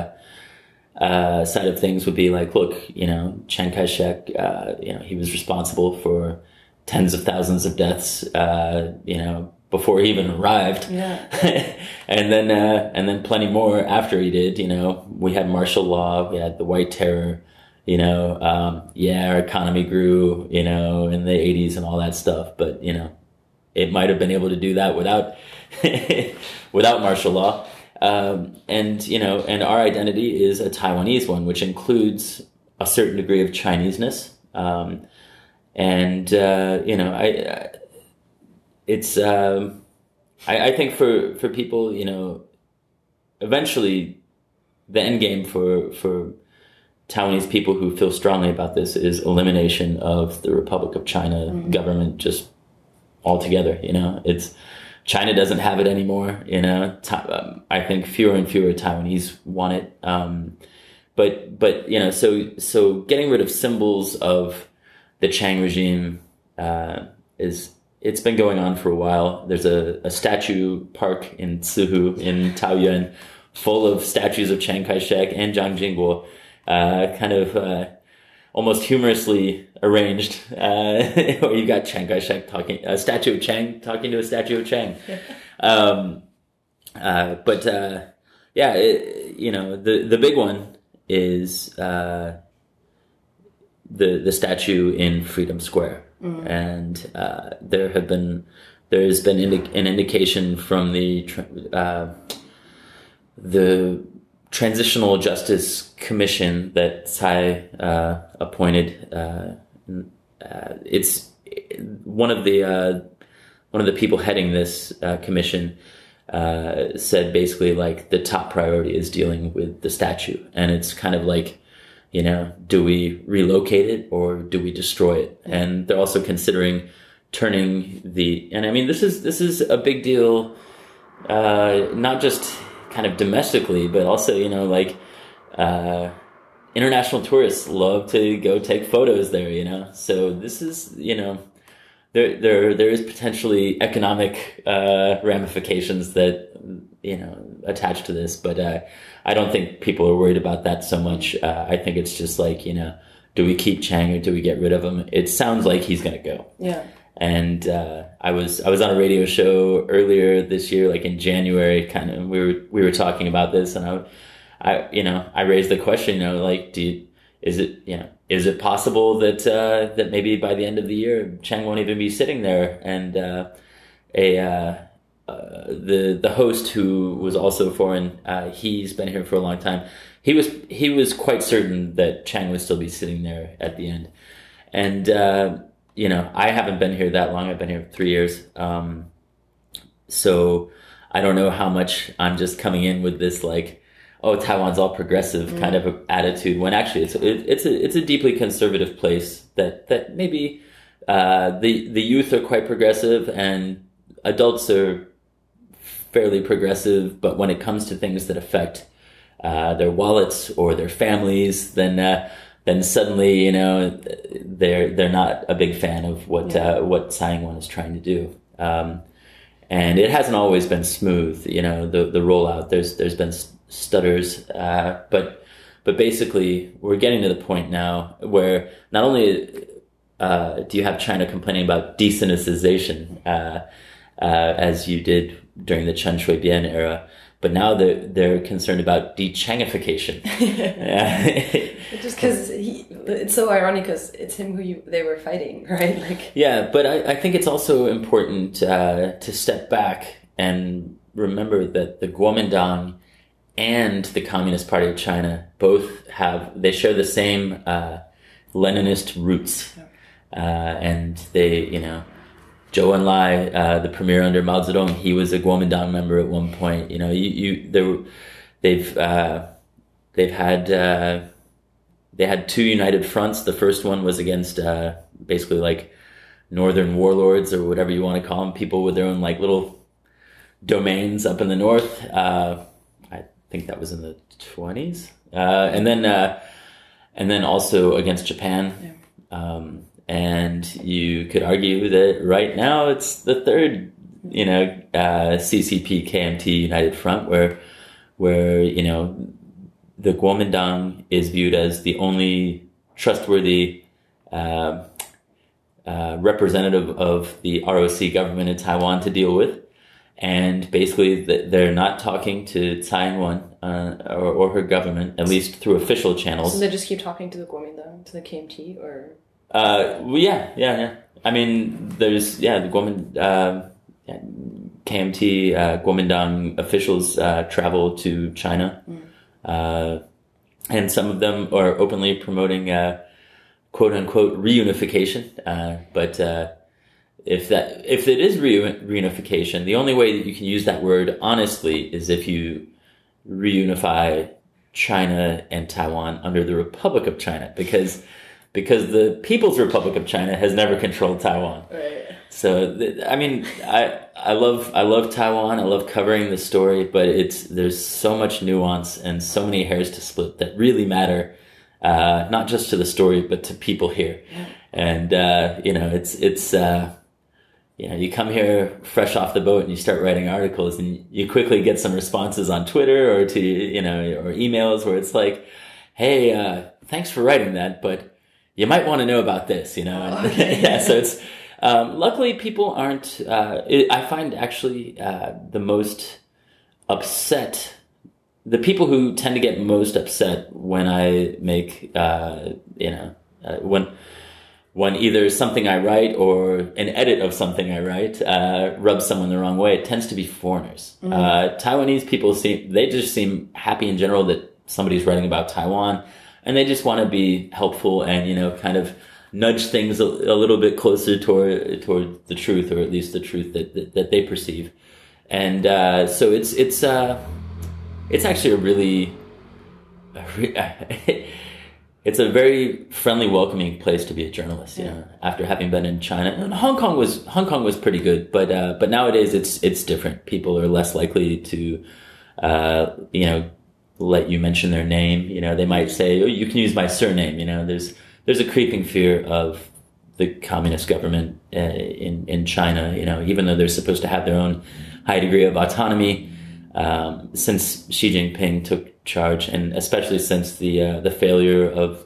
uh, side of things would be like, look, you know, Chiang Kai-shek, uh, you know, he was responsible for tens of thousands of deaths, uh, you know, before he even arrived. Yeah. and then uh, and then plenty more after he did. You know, we had martial law, we had the White Terror. you know, um, yeah, our economy grew, you know, in the eighties and all that stuff, but you know, it might have been able to do that without without martial law. Um, and you know, and our identity is a Taiwanese one, which includes a certain degree of Chineseness. Um, and uh, you know, I, I it's um, I, I think for for people, you know, eventually the end game for for Taiwanese people who feel strongly about this is elimination of the Republic of China mm-hmm. government just altogether. You know, it's China doesn't have it anymore. You know, um, I think fewer and fewer Taiwanese want it. Um, but but you know, so so getting rid of symbols of the Chiang regime uh, is it's been going on for a while. There's a, a statue park in Tsuhu in Taoyuan full of statues of Chiang Kai-shek and Jiang Jingguo, uh, kind of uh, almost humorously arranged. Uh, where you got Chiang Kai-shek talking, a statue of Chiang talking to a statue of Chiang. um, uh, but uh, yeah, it, you know, the the big one is uh, the the statue in Freedom Square, mm. and uh, there have been there has been indi- an indication from the uh, the Transitional Justice Commission that Tsai uh, appointed. Uh, uh, it's one of the uh, one of the people heading this uh, commission uh, said basically like the top priority is dealing with the statue, and it's kind of like, you know, do we relocate it or do we destroy it? And they're also considering turning the, and I mean, this is, this is a big deal, uh, not just kind of domestically, but also, you know, like, uh, international tourists love to go take photos there, you know? So this is, you know, there, there, there is potentially economic, uh, ramifications that, you know, attached to this, but, uh, I don't think people are worried about that so much. Uh, I think it's just like, you know, do we keep Chiang or do we get rid of him? It sounds like he's going to go. Yeah. And uh, I was I was on a radio show earlier this year, like in January, kind of. We were we were talking about this, and I, I you know, I raised the question, you know, like, do you, is it you know is it possible that uh, that maybe by the end of the year Chiang won't even be sitting there? And uh, a uh, uh, the the host, who was also foreign, uh, he's been here for a long time. He was he was quite certain that Chiang would still be sitting there at the end, and. Uh, You know, I haven't been here that long. I've been here three years. Um, so I don't know how much I'm just coming in with this, like, oh, Taiwan's all progressive mm. kind of attitude, when actually it's it, it's a it's a deeply conservative place that that maybe uh, the the youth are quite progressive and adults are fairly progressive, but when it comes to things that affect uh, their wallets or their families, then. Uh, then suddenly, you know, they're they're not a big fan of what yeah. uh, what Tsai Ing-wen is trying to do, um, and it hasn't always been smooth. You know, the the rollout. There's there's been stutters, uh, but but basically, we're getting to the point now where not only uh, do you have China complaining about de-Sinicization, uh, uh, as you did during the Chen Shui-bian era. But now they're, they're concerned about de-Changification. Just because it's so ironic, because it's him who you, they were fighting, right? Like, yeah, but I, I think it's also important uh, to step back and remember that the Kuomintang and the Communist Party of China both have, they share the same uh, Leninist roots. Uh, and they, you know, Zhou Enlai, uh, the premier under Mao Zedong, he was a Kuomintang member at one point. You know, you, you there, they've uh, they've had uh, they had two united fronts. The first one was against uh, basically like northern warlords or whatever you want to call them, people with their own like little domains up in the north. Uh, I think that was in the twenties, uh, and then uh, and then also against Japan. Yeah. Um, And you could argue that right now it's the third, you know, uh, C C P K M T United Front, where, where you know, the Kuomintang is viewed as the only trustworthy uh, uh, representative of the R O C government in Taiwan to deal with, and basically they're not talking to Tsai Ing-wen. uh, or, or her government, at least through official channels. So they just keep talking to the Kuomintang, to the K M T, or? Uh, well, yeah, yeah, yeah. I mean, there's yeah the Kuomintang, uh, yeah, K M T, uh, Kuomintang officials uh, travel to China, mm. uh, and some of them are openly promoting uh, quote unquote reunification, uh, but. Uh, If that if it is re- reunification, the only way that you can use that word honestly is if you reunify China and Taiwan under the Republic of China, because because the People's Republic of China has never controlled Taiwan. Right. So I mean, I I love I love Taiwan. I love covering the story, but it's there's so much nuance and so many hairs to split that really matter, uh, not just to the story but to people here. Yeah. And uh, you know, it's it's. Uh, You know, you come here fresh off the boat and you start writing articles and you quickly get some responses on Twitter or to, you know, or emails where it's like, hey, uh, thanks for writing that, but you might want to know about this, you know? And, okay. Yeah, so it's, um, luckily people aren't, uh, it, I find actually, uh, the most upset, the people who tend to get most upset when I make, uh, you know, uh, when, when either something I write or an edit of something I write uh, rubs someone the wrong way, it tends to be foreigners. Mm-hmm. Uh, Taiwanese people seem, they just seem happy in general that somebody's writing about Taiwan, and they just want to be helpful and, you know, kind of nudge things a, a little bit closer toward toward the truth, or at least the truth that that, that they perceive. And uh, so it's it's uh, it's actually a really it's a very friendly, welcoming place to be a journalist. You know, after having been in China, and Hong Kong was Hong Kong was pretty good, but uh, but nowadays it's it's different. People are less likely to, uh, you know, let you mention their name. You know, they might say, "Oh, you can use my surname." You know, there's there's a creeping fear of the communist government uh, in in China. You know, even though they're supposed to have their own high degree of autonomy, um, since Xi Jinping took charge, and especially since the uh, the failure of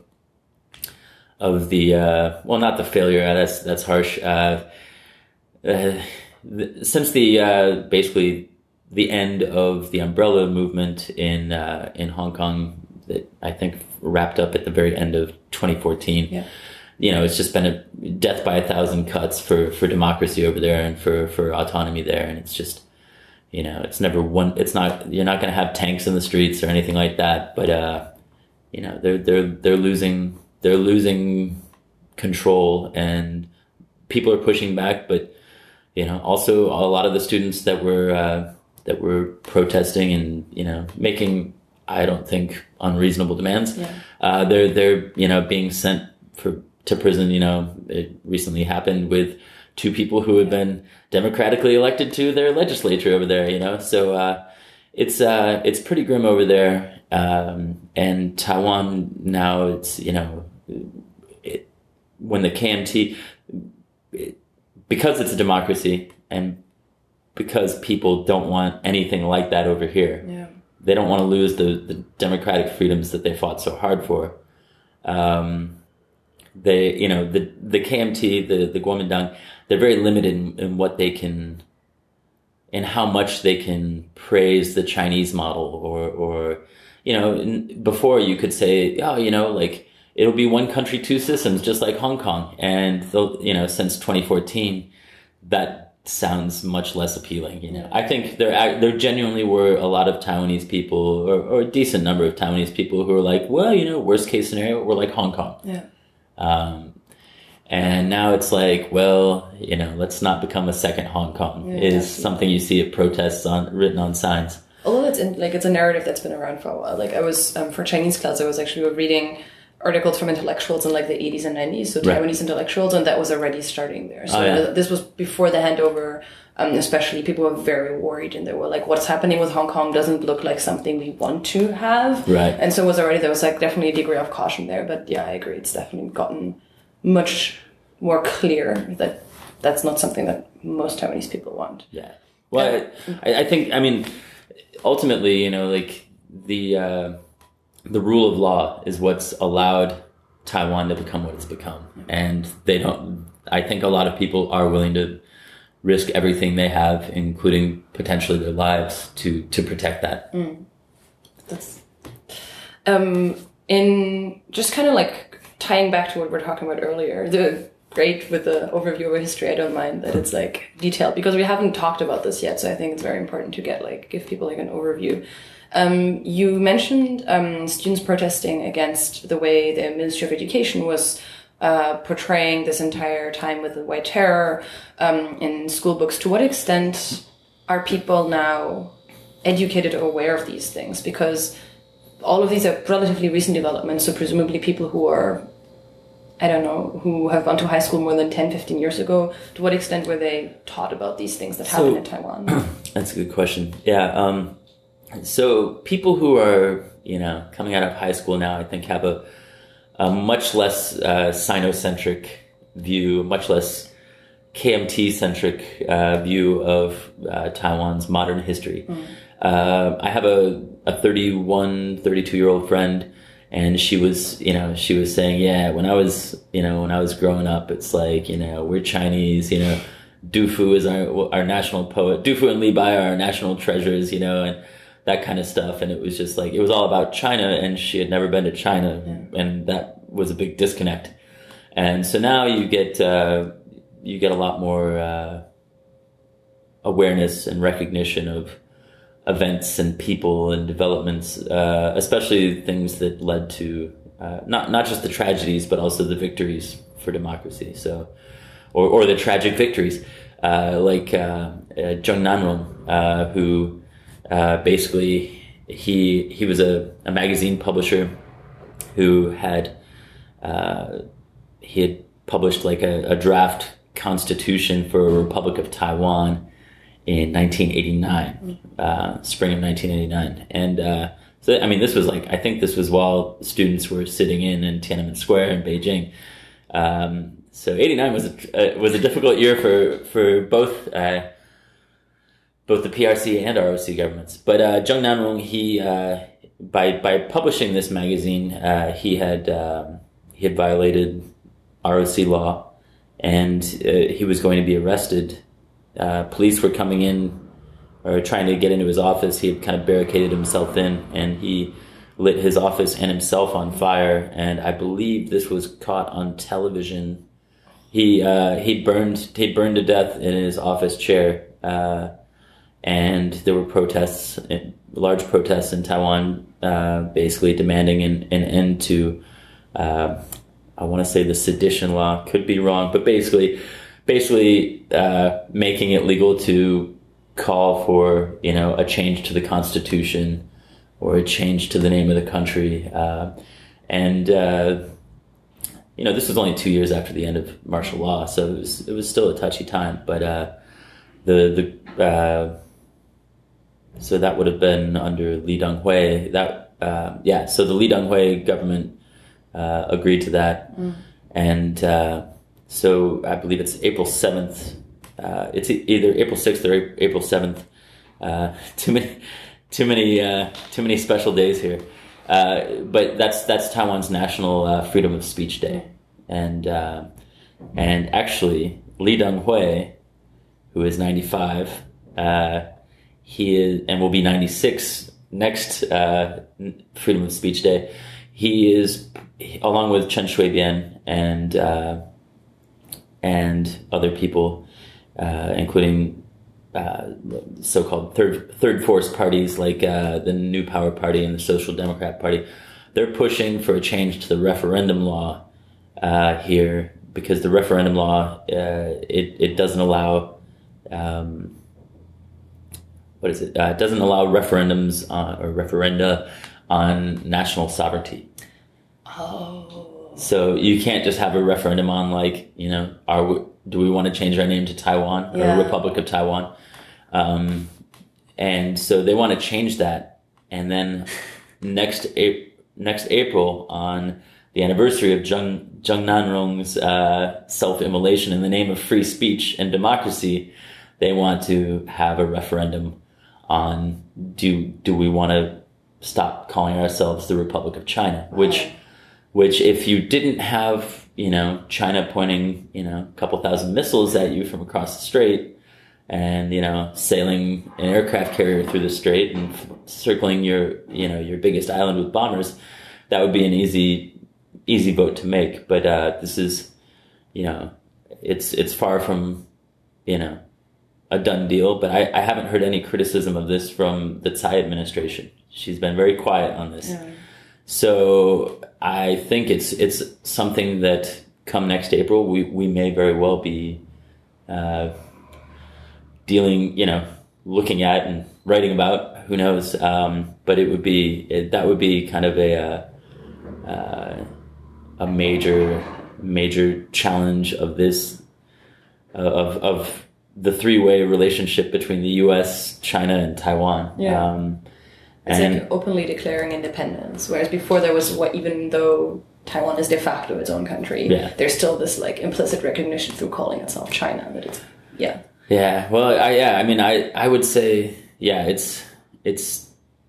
of the uh, well, not the failure. Uh, that's that's harsh. Uh, uh, the, since the uh, basically the end of the umbrella movement in uh, in Hong Kong, that I think wrapped up at the very end of twenty fourteen. Yeah. You know, it's just been a death by a thousand cuts for, for democracy over there and for, for autonomy there, and it's just, you know, it's never one. It's not you're not going to have tanks in the streets or anything like that. But uh, you know, they're they're they're losing they're losing control, and people are pushing back. But you know, also a lot of the students that were uh, that were protesting and you know making, I don't think, unreasonable demands. Yeah. Uh, they're they're you know being sent for to prison. You know, it recently happened with two people who had been democratically elected to their legislature over there, you know, so, uh, it's, uh, it's pretty grim over there. Um, and Taiwan now, it's, you know, it, when the K M T, it, because it's a democracy and because people don't want anything like that over here, yeah. They don't want to lose the, the democratic freedoms that they fought so hard for. Um, they, you know, the, the K M T, the, the Kuomintang, they're very limited in, in what they can, in how much they can praise the Chinese model, or, or, you know, in, before you could say, oh, you know, like, it'll be one country, two systems, just like Hong Kong. And, you know, since twenty fourteen, that sounds much less appealing, you know. I think there, there genuinely were a lot of Taiwanese people, or, or a decent number of Taiwanese people who were like, well, you know, worst case scenario, we're like Hong Kong. Yeah. Um, and now it's like, well, you know, let's not become a second Hong Kong, yeah, is definitely. something you see at protests on written on signs. Although it's in, like it's a narrative that's been around for a while. Like I was um, for Chinese class, I was actually reading articles from intellectuals in like the eighties and nineties, so Taiwanese right. intellectuals, and that was already starting there. So oh, yeah. th- this was before the handover. Um, especially people were very worried, and they were like, what's happening with Hong Kong doesn't look like something we want to have. Right. And so it was already, there was like definitely a degree of caution there. But yeah, I agree. It's definitely gotten much more clear that that's not something that most Taiwanese people want. Yeah. Well, I, I think, I mean, ultimately, you know, like the, uh, the rule of law is what's allowed Taiwan to become what it's become. And they don't, I think a lot of people are willing to risk everything they have, including potentially their lives, to, to protect that. Mm. that's um in just kind of like tying back to what we were talking about earlier. The great with the overview of our history. I don't mind that it's like detailed because we haven't talked about this yet. So I think it's very important to get like give people like an overview. Um, you mentioned um, students protesting against the way the Ministry of Education was uh, portraying this entire time with the White Terror um, in school books. To what extent are people now educated or aware of these things? Because all of these are relatively recent developments, so presumably people who are, I don't know, who have gone to high school more than ten, fifteen years ago, to what extent were they taught about these things that so, happen in Taiwan? That's a good question. Yeah. Um, so people who are, you know, coming out of high school now, I think have a, a much less uh, Sinocentric view, much less K M T-centric uh, view of uh, Taiwan's modern history. Mm. Uh, I have a, a thirty-one, thirty-two-year-old friend, and she was, you know, she was saying, yeah, when I was, you know, when I was growing up, it's like, you know, we're Chinese, you know, Du Fu is our, our national poet. Du Fu and Li Bai are our national treasures, you know, and that kind of stuff. And it was just like, it was all about China, and she had never been to China. Yeah. And that was a big disconnect. And so now you get, uh, you get a lot more, uh, awareness and recognition of events and people and developments, uh, especially things that led to, uh, not, not just the tragedies, but also the victories for democracy. So, or, or the tragic victories, uh, like, uh, uh Zheng Nanrong, uh, who, Uh, basically, he he was a, a magazine publisher who had uh, he had published like a, a draft constitution for a Republic of Taiwan in nineteen eighty-nine, uh, spring of nineteen eighty-nine, and uh, so I mean this was like I think this was while students were sitting in in Tiananmen Square in Beijing. Um, so eighty-nine was a uh, was a difficult year for for both. Uh, both the P R C and R O C governments. But uh, Zheng Nanrong, he uh, by by publishing this magazine, uh, he had um, he had violated R O C law, and uh, he was going to be arrested. Uh, police were coming in or trying to get into his office. He had kind of barricaded himself in, and he lit his office and himself on fire. And I believe this was caught on television. He uh, he burned he burned to death in his office chair. Uh, And there were protests, large protests in Taiwan, uh, basically demanding an, an end to, uh, I want to say the sedition law, could be wrong, but basically, basically uh, making it legal to call for, you know, a change to the constitution or a change to the name of the country. Uh, and, uh, you know, this was only two years after the end of martial law, so it was, it was still a touchy time, but uh, the, the, uh, so that would have been under Lee Teng-hui. That uh, yeah. So the Lee Teng-hui government uh, agreed to that, mm. and uh, so I believe it's April seventh. Uh, it's either April sixth or April seventh. Uh, too many, too many, uh, too many special days here. Uh, but that's that's Taiwan's National uh, Freedom of Speech Day, and uh, and actually Lee Teng-hui, who is ninety-five. Uh, He is, and will be ninety-six next uh, Freedom of Speech Day. He is, along with Chen Shui-bian and uh, and other people, uh, including uh, so-called third third force parties like uh, the New Power Party and the Social Democrat Party. They're pushing for a change to the referendum law uh, here because the referendum law uh, it it doesn't allow. Um, What is it? Uh, it doesn't allow referendums on, or referenda on national sovereignty. Oh. So you can't just have a referendum on like, you know, are we, do we want to change our name to Taiwan or yeah. Republic of Taiwan? Um, and so they want to change that. And then next April, next April on the anniversary of Zheng, Zheng Nanrong's uh, self-immolation in the name of free speech and democracy, they want to have a referendum on do do we want to stop calling ourselves the Republic of China, which right. which if you didn't have, you know, China pointing, you know, a couple thousand missiles at you from across the strait, and, you know, sailing an aircraft carrier through the strait and circling your, you know, your biggest island with bombers, that would be an easy, easy boat to make. But, uh, this is, you know, it's, it's far from, you know, a done deal, but I, I haven't heard any criticism of this from the Tsai administration. She's been very quiet on this. Yeah. So I think it's, it's something that come next April, we, we may very well be, uh, dealing, you know, looking at and writing about, who knows? Um, but it would be, it, that would be kind of a, uh, uh, a major, major challenge of this, uh, of, of the three-way relationship between the U S, China, and Taiwan. Yeah. Um, it's and, like openly declaring independence, whereas before there was what, even though Taiwan is de facto its own country, yeah. there's still this like implicit recognition through calling itself China that it's, yeah. Yeah, well, I, yeah, I mean, I, I would say, yeah, it's, it's,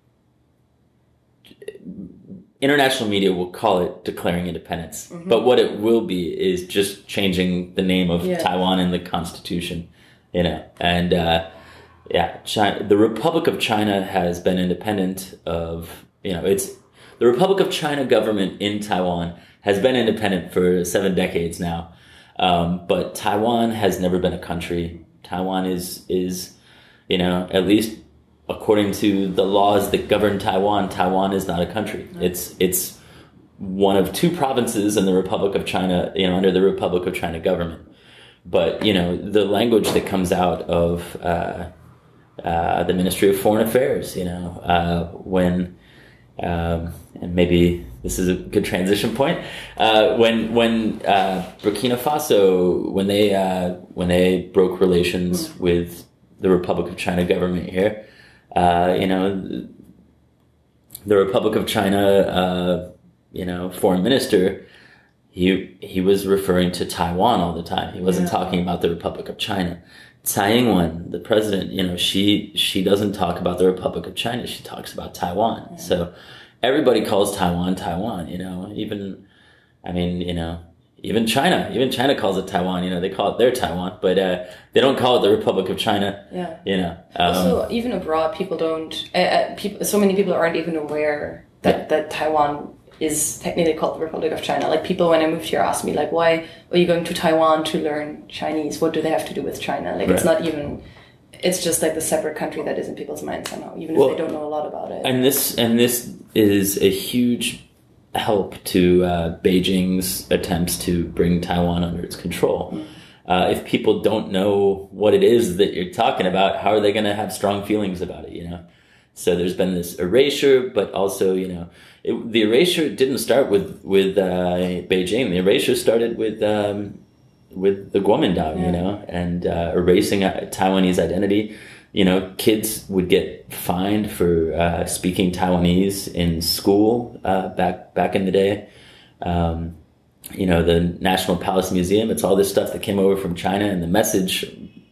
international media will call it declaring independence, mm-hmm. but what it will be is just changing the name of yeah. Taiwan in the constitution, you know, and, uh, yeah, China, the Republic of China has been independent of, you know, it's, the Republic of China government in Taiwan has been independent for seven decades now, um, but Taiwan has never been a country. Taiwan is, is, you know, at least according to the laws that govern Taiwan, Taiwan is not a country. It's, it's one of two provinces in the Republic of China, you know, under the Republic of China government. But, you know, the language that comes out of, uh, uh, the Ministry of Foreign Affairs, you know, uh, when, um, and maybe this is a good transition point, uh, when, when, uh, Burkina Faso, when they, uh, when they broke relations mm. with the Republic of China government here, uh, you know, the Republic of China, uh, you know, foreign minister, he, he was referring to Taiwan all the time. He wasn't yeah. talking about the Republic of China. Tsai Ing-wen, the president, you know, she, she doesn't talk about the Republic of China. She talks about Taiwan. Yeah. So everybody calls Taiwan, Taiwan, you know, even, I mean, you know, even China, even China calls it Taiwan, you know, they call it their Taiwan, but, uh, they don't call it the Republic of China. Yeah. You know, um, also, even abroad, people don't, uh, uh, people, so many people aren't even aware that, yeah. that Taiwan is technically called the Republic of China. Like, people, when I moved here, asked me, like, why are you going to Taiwan to learn Chinese? What do they have to do with China? Like, right. It's not even, it's just like the separate country that is in people's minds somehow, even well, if they don't know a lot about it. And this, and this is a huge help to uh, Beijing's attempts to bring Taiwan under its control. Mm. Uh, if people don't know what it is that you're talking about, how are they going to have strong feelings about it, you know? So there's been this erasure, but also, you know, it, the erasure didn't start with, with uh, Beijing. The erasure started with um, with the Kuomintang, yeah. you know, and uh, erasing Taiwanese identity. You know, kids would get fined for uh, speaking Taiwanese in school uh, back back in the day. Um, you know, the National Palace Museum, it's all this stuff that came over from China, and the message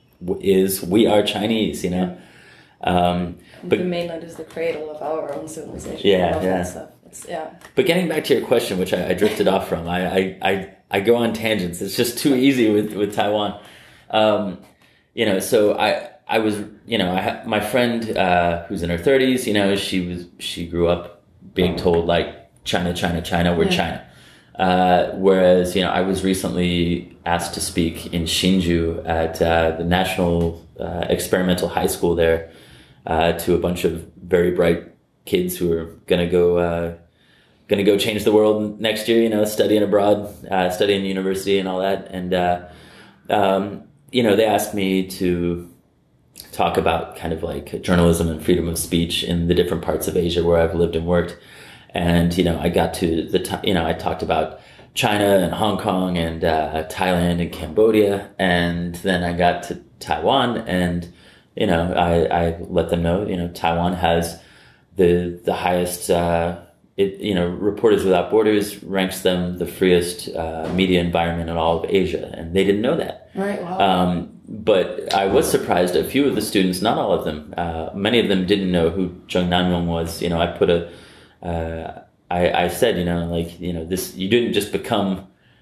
is, we are Chinese, you know. Um, but the mainland is the cradle of our own civilization. Yeah, yeah. Stuff. It's, yeah. But getting back to your question, which I, I drifted off from, I, I, I, I go on tangents. It's just too easy with, with Taiwan. Um, you know, so I, I was, you know, I ha- my friend, uh, who's in her thirties, you know, she was, she grew up being told like, China, China, China, we're yeah. China. Uh, whereas, you know, I was recently asked to speak in Hsinchu at, uh, the National, uh, Experimental High School there, uh, to a bunch of very bright kids who are gonna go, uh, gonna go change the world next year, you know, studying abroad, uh, studying university and all that. And, uh, um, you know, they asked me to talk about kind of like journalism and freedom of speech in the different parts of Asia where I've lived and worked. And, you know, I got to the, t- you know, I talked about China and Hong Kong and, uh, Thailand and Cambodia. And then I got to Taiwan, and, you know, I, I let them know, you know, Taiwan has the, the highest, uh, it, you know, Reporters Without Borders ranks them the freest, uh, media environment in all of Asia. And they didn't know that. Right. Wow. Um, but I was surprised. A few of the students, not all of them, uh, many of them didn't know who Zheng Nanmyong was. You know, I put a, Uh, I, I said, you know, like, you know, this, you didn't just become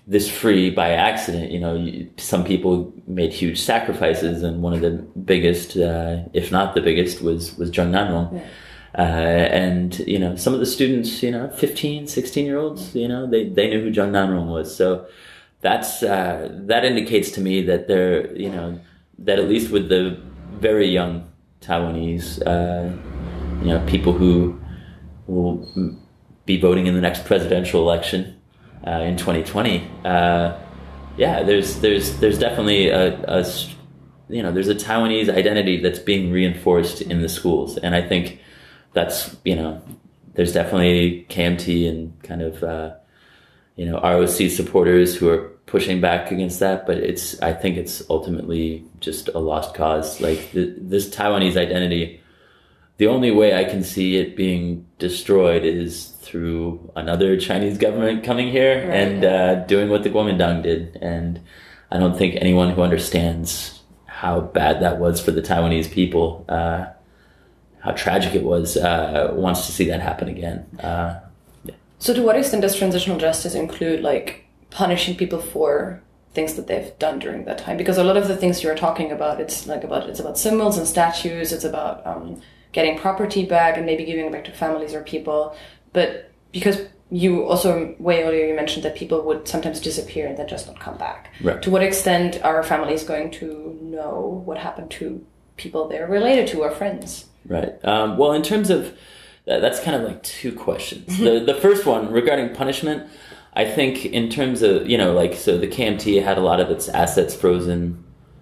this free by accident. You know, you, some people made huge sacrifices, and one of the biggest, uh, if not the biggest, was was Jung Nanrong. Yeah. Uh, and, you know, some of the students, you know, fifteen, sixteen year olds, you know, they, they knew who Jung Nanrong was. So that's, uh, that indicates to me that they're, you know, that at least with the very young Taiwanese, uh, you know, people who will be voting in the next presidential election, uh, in twenty twenty, uh, yeah, there's, there's, there's definitely a, a, you know, there's a Taiwanese identity that's being reinforced in the schools. And I think, that's, you know, there's definitely K M T and kind of, uh, you know, R O C supporters who are pushing back against that. But it's, I think it's ultimately just a lost cause. Like the, this Taiwanese identity, the only way I can see it being destroyed is through another Chinese government coming here right. and uh, doing what the Kuomintang did. And I don't think anyone who understands how bad that was for the Taiwanese people, uh, how tragic it was, uh, wants to see that happen again. Uh, yeah. So to what extent does transitional justice include like punishing people for things that they've done during that time? Because a lot of the things you're talking about, it's like about, it's about symbols and statues, it's about um, getting property back and maybe giving it back to families or people. But because you also, way earlier you mentioned that people would sometimes disappear and then just not come back. Right. To what extent are families going to know what happened to people they're related to or friends? Right. Um, well, in terms of, that, that's kind of like two questions. the The first one regarding punishment, I think in terms of, you know, like, so the K M T had a lot of its assets frozen,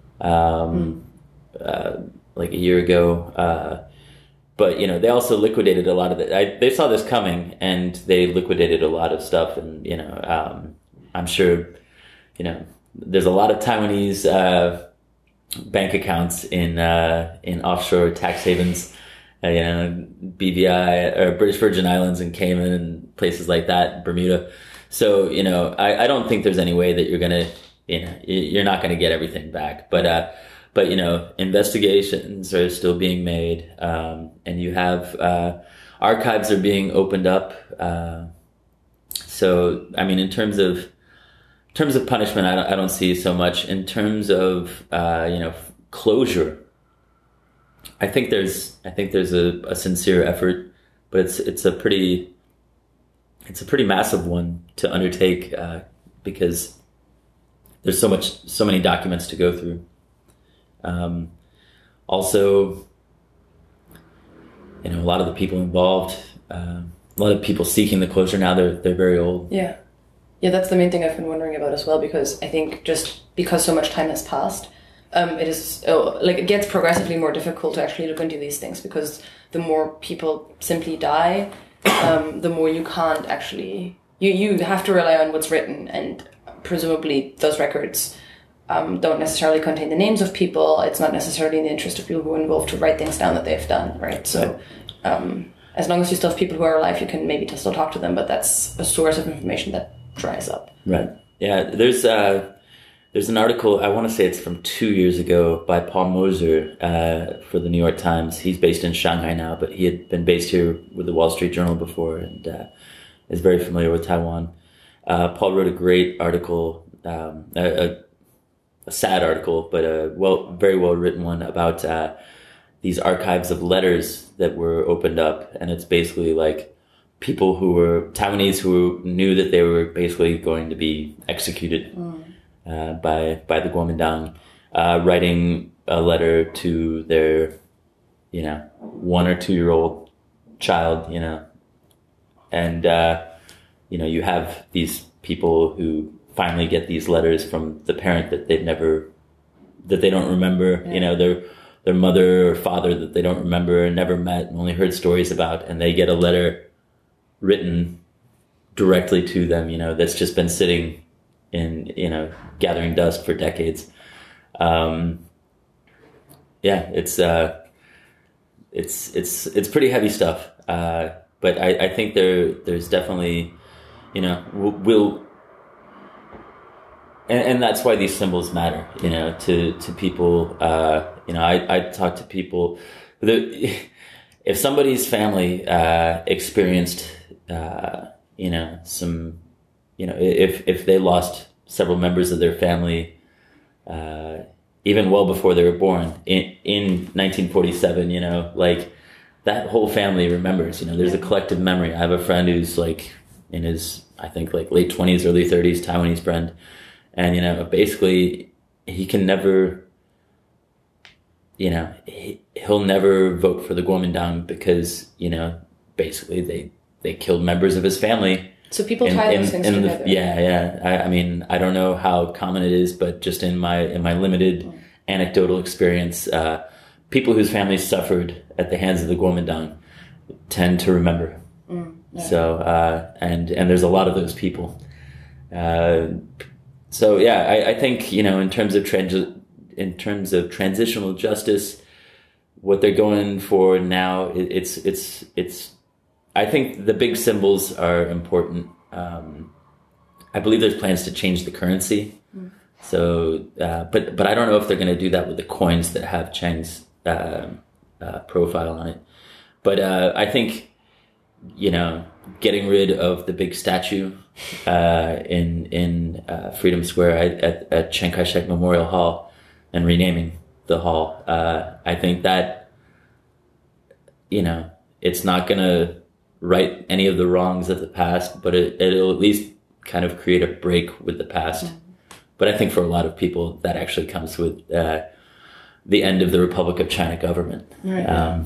um, mm. uh, like a year ago. Uh, but, you know, they also liquidated a lot of it. I, they saw this coming and they liquidated a lot of stuff. And, you know, um, I'm sure, you know, there's a lot of Taiwanese, uh, bank accounts in uh, in offshore tax havens, uh, you know, B V I or British Virgin Islands and Cayman and places like that, Bermuda. So, you know, I, I don't think there's any way that you're gonna, you know, you're not gonna get everything back. But uh, but you know, investigations are still being made, um, and you have uh, archives are being opened up. Uh, so, I mean, in terms of In terms of punishment, I don't, I don't see so much. In terms of uh, you know, closure, I think there's I think there's a, a sincere effort, but it's it's a pretty it's a pretty massive one to undertake uh, because there's so much so many documents to go through. Um, also, you know, a lot of the people involved, uh, a lot of people seeking the closure now. They're they're very old. Yeah. Yeah, that's the main thing I've been wondering about as well, because I think just because so much time has passed, um, it is oh, like it gets progressively more difficult to actually look into these things, because the more people simply die, um, the more you can't actually you you have to rely on what's written, and presumably those records um, don't necessarily contain the names of people. It's not necessarily in the interest of people who are involved to write things down that they've done, right? So. Um, as long as you still have people who are alive, you can maybe still talk to them, but that's a source of information that dries up. Right. Yeah. There's uh, there's an article, I want to say it's from two years ago, by Paul Moser uh, for the New York Times. He's based in Shanghai now, but he had been based here with the Wall Street Journal before and uh, is very familiar with Taiwan. Uh, Paul wrote a great article, um, a, a, a sad article, but a well, very well written one about uh, these archives of letters that were opened up, and it's basically like people who were Taiwanese who knew that they were basically going to be executed mm. uh, by by the Kuomintang, uh, writing a letter to their, you know, one or two year old child, you know, and uh, you know, you have these people who finally get these letters from the parent that they've never, that they don't remember, yeah. you know, their their mother or father that they don't remember and never met and only heard stories about, and they get a letter written directly to them, you know, that's just been sitting in, you know, gathering dust for decades. Um, yeah, it's, uh, it's, it's, it's pretty heavy stuff. Uh, but I, I think there, there's definitely, you know, we'll, we'll and, and that's why these symbols matter, you know, to, to people. Uh, you know, I, I talk to people that if somebody's family, uh, experienced, uh, you know, some, you know, if, if they lost several members of their family, uh, even well before they were born in, in nineteen forty-seven, you know, like that whole family remembers, you know, there's a collective memory. I have a friend who's like in his, I think like late twenties, early thirties, Taiwanese friend. And, you know, basically he can never, you know, he, he'll never vote for the Kuomintang because, you know, basically they, they killed members of his family. So people tie those things together. The, yeah, yeah. I, I mean, I don't know how common it is, but just in my, in my limited mm. anecdotal experience, uh, people whose families suffered at the hands of the Kuomintang tend to remember. Mm, yeah. So, uh, and, and there's a lot of those people. Uh, so yeah, I, I think, you know, in terms of trans, in terms of transitional justice, what they're going for now, it, it's, it's, it's, I think the big symbols are important. Um, I believe there's plans to change the currency. Mm. So, uh, but, but I don't know if they're going to do that with the coins that have Cheng's, uh, uh, profile on it. But, uh, I think, you know, getting rid of the big statue, uh, in, in, uh, Freedom Square at, at, at Chiang Kai-shek Memorial Hall and renaming the hall, uh, I think that, you know, it's not going to right any of the wrongs of the past, but it, it'll at least kind of create a break with the past. Mm-hmm. But I think for a lot of people, that actually comes with, uh, the end of the Republic of China government. Right. Um,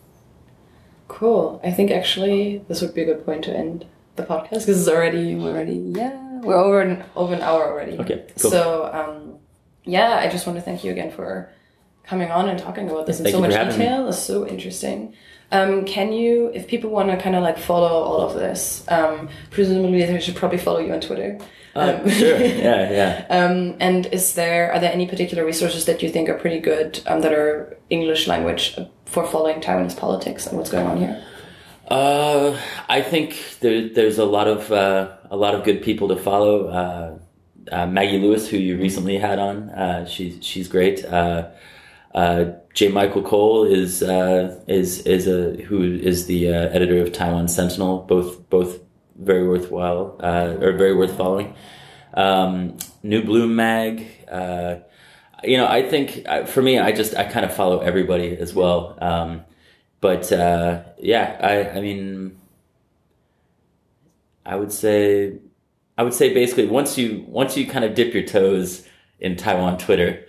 cool. I think actually this would be a good point to end the podcast because it's already, we're already, yeah, we're over an, over an hour already. Okay, cool. So, um, yeah, I just want to thank you again for coming on and talking about this in thank so much detail. Me. It's so interesting. Um, can you, if people want to kind of like follow all of this, um, presumably they should probably follow you on Twitter. Uh, um, sure. Yeah, yeah. um, and is there, are there any particular resources that you think are pretty good, um, that are English language for following Taiwanese politics and what's going on here? Uh, I think there, there's a lot of, uh, a lot of good people to follow. Uh, uh, Maggie Lewis, who you recently had on, uh, she's, she's great. Uh, uh, J. Michael Cole is, uh, is, is a, who is the, uh, editor of Taiwan Sentinel, both, both very worthwhile, uh, or very worth following. Um, New Bloom Mag, uh, you know, I think uh, for me, I just, I kind of follow everybody as well. Um, but, uh, yeah, I, I mean, I would say, I would say basically once you, once you kind of dip your toes in Taiwan Twitter,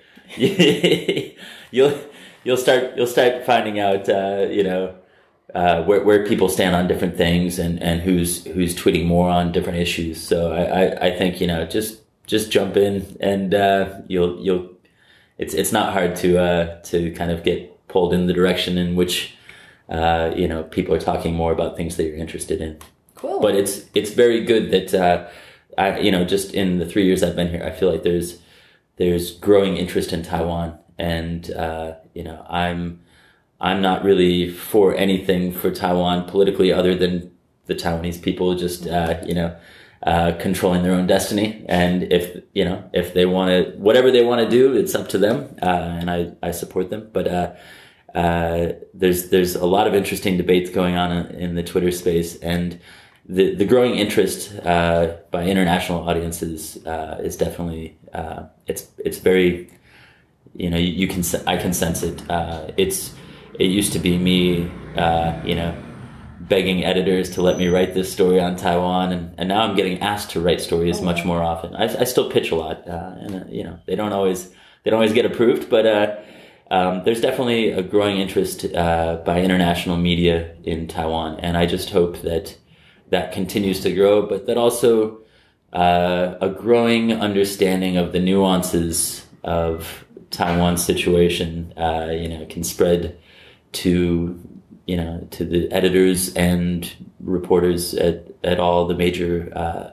you'll, you'll start, you'll start finding out, uh, you know, Uh, where, where people stand on different things and, and who's, who's tweeting more on different issues. So I, I, I think, you know, just, just jump in and, uh, you'll, you'll, it's, it's not hard to, uh, to kind of get pulled in the direction in which, uh, you know, people are talking more about things that you're interested in. Cool. But it's, it's very good that, uh, I, you know, just in the three years I've been here, I feel like there's, there's growing interest in Taiwan and, uh, you know, I'm, I'm not really for anything for Taiwan politically other than the Taiwanese people just, uh, you know, uh, controlling their own destiny. And if, you know, if they want to, whatever they want to do, it's up to them. Uh, and I, I support them. But, uh, uh, there's, there's a lot of interesting debates going on in the Twitter space, and the, the growing interest, uh, by international audiences, uh, is definitely, uh, it's, it's very, you know, you, you can, I can sense it. Uh, it's, It used to be me, uh, you know, begging editors to let me write this story on Taiwan, and, and now I'm getting asked to write stories oh, much more often. I, I still pitch a lot, uh, and uh, you know, they don't always they don't always get approved, but uh, um, there's definitely a growing interest uh, by international media in Taiwan, and I just hope that that continues to grow, but that also uh, a growing understanding of the nuances of Taiwan's situation, uh, you know, can spread to, you know, to the editors and reporters at, at all the major, uh,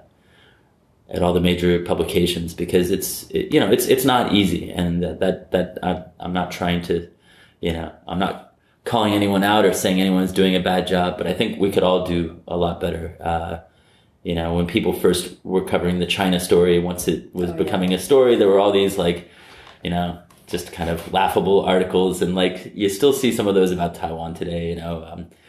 at all the major publications, because it's, it, you know, it's, it's not easy. And that, that, that I, I'm not trying to, you know, I'm not calling anyone out or saying anyone's doing a bad job, but I think we could all do a lot better. Uh, you know, when people first were covering the China story, once it was oh, becoming yeah. a story, there were all these like, you know, just kind of laughable articles, and like you still see some of those about Taiwan today. You know, um,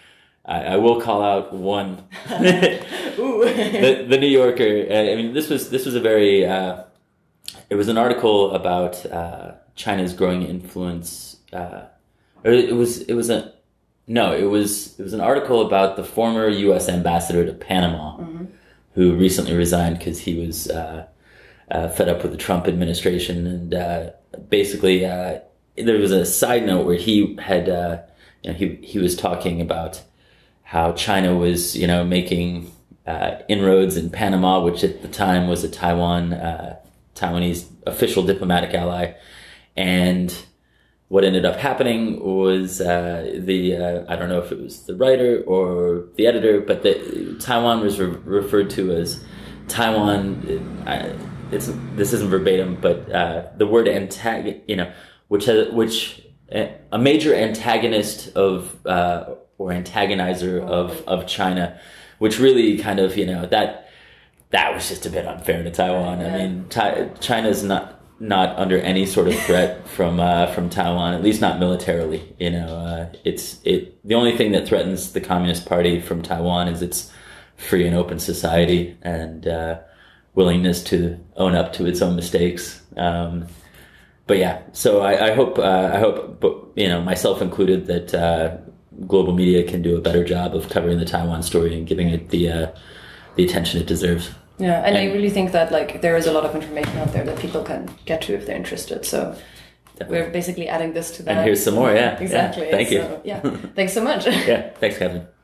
I, I will call out one, the, the New Yorker. I mean, this was this was a very. Uh, it was an article about uh, China's growing influence. Uh, or it was it was a no, it was it was an article about the former U S ambassador to Panama, mm-hmm. who recently resigned because he was uh, uh, fed up with the Trump administration, and uh, basically uh, there was a side note where he had uh, you know, he he was talking about how China was you know making uh, inroads in Panama, which at the time was a Taiwan uh, Taiwanese official diplomatic ally, and what ended up happening was uh, the uh, I don't know if it was the writer or the editor, but the Taiwan was re- referred to as Taiwan. Uh, it's this isn't verbatim, but uh, the word antag you know, which has which a major antagonist of uh, or antagonizer of of China, which really kind of you know that that was just a bit unfair to Taiwan. I mean, Ti- China's not. not under any sort of threat from uh, from Taiwan, at least not militarily. You know, uh, it's it. The only thing that threatens the Communist Party from Taiwan is its free and open society and uh, willingness to own up to its own mistakes. Um, but yeah, so I, I hope uh, I hope, but, you know, myself included, that uh, global media can do a better job of covering the Taiwan story and giving it the uh, the attention it deserves. Yeah, and, and I really think that like there is a lot of information out there that people can get to if they're interested. So definitely. We're basically adding this to that. And here's some more, yeah. Exactly. Yeah, thank so, you. Yeah, thanks so much. Yeah, thanks, Catherine.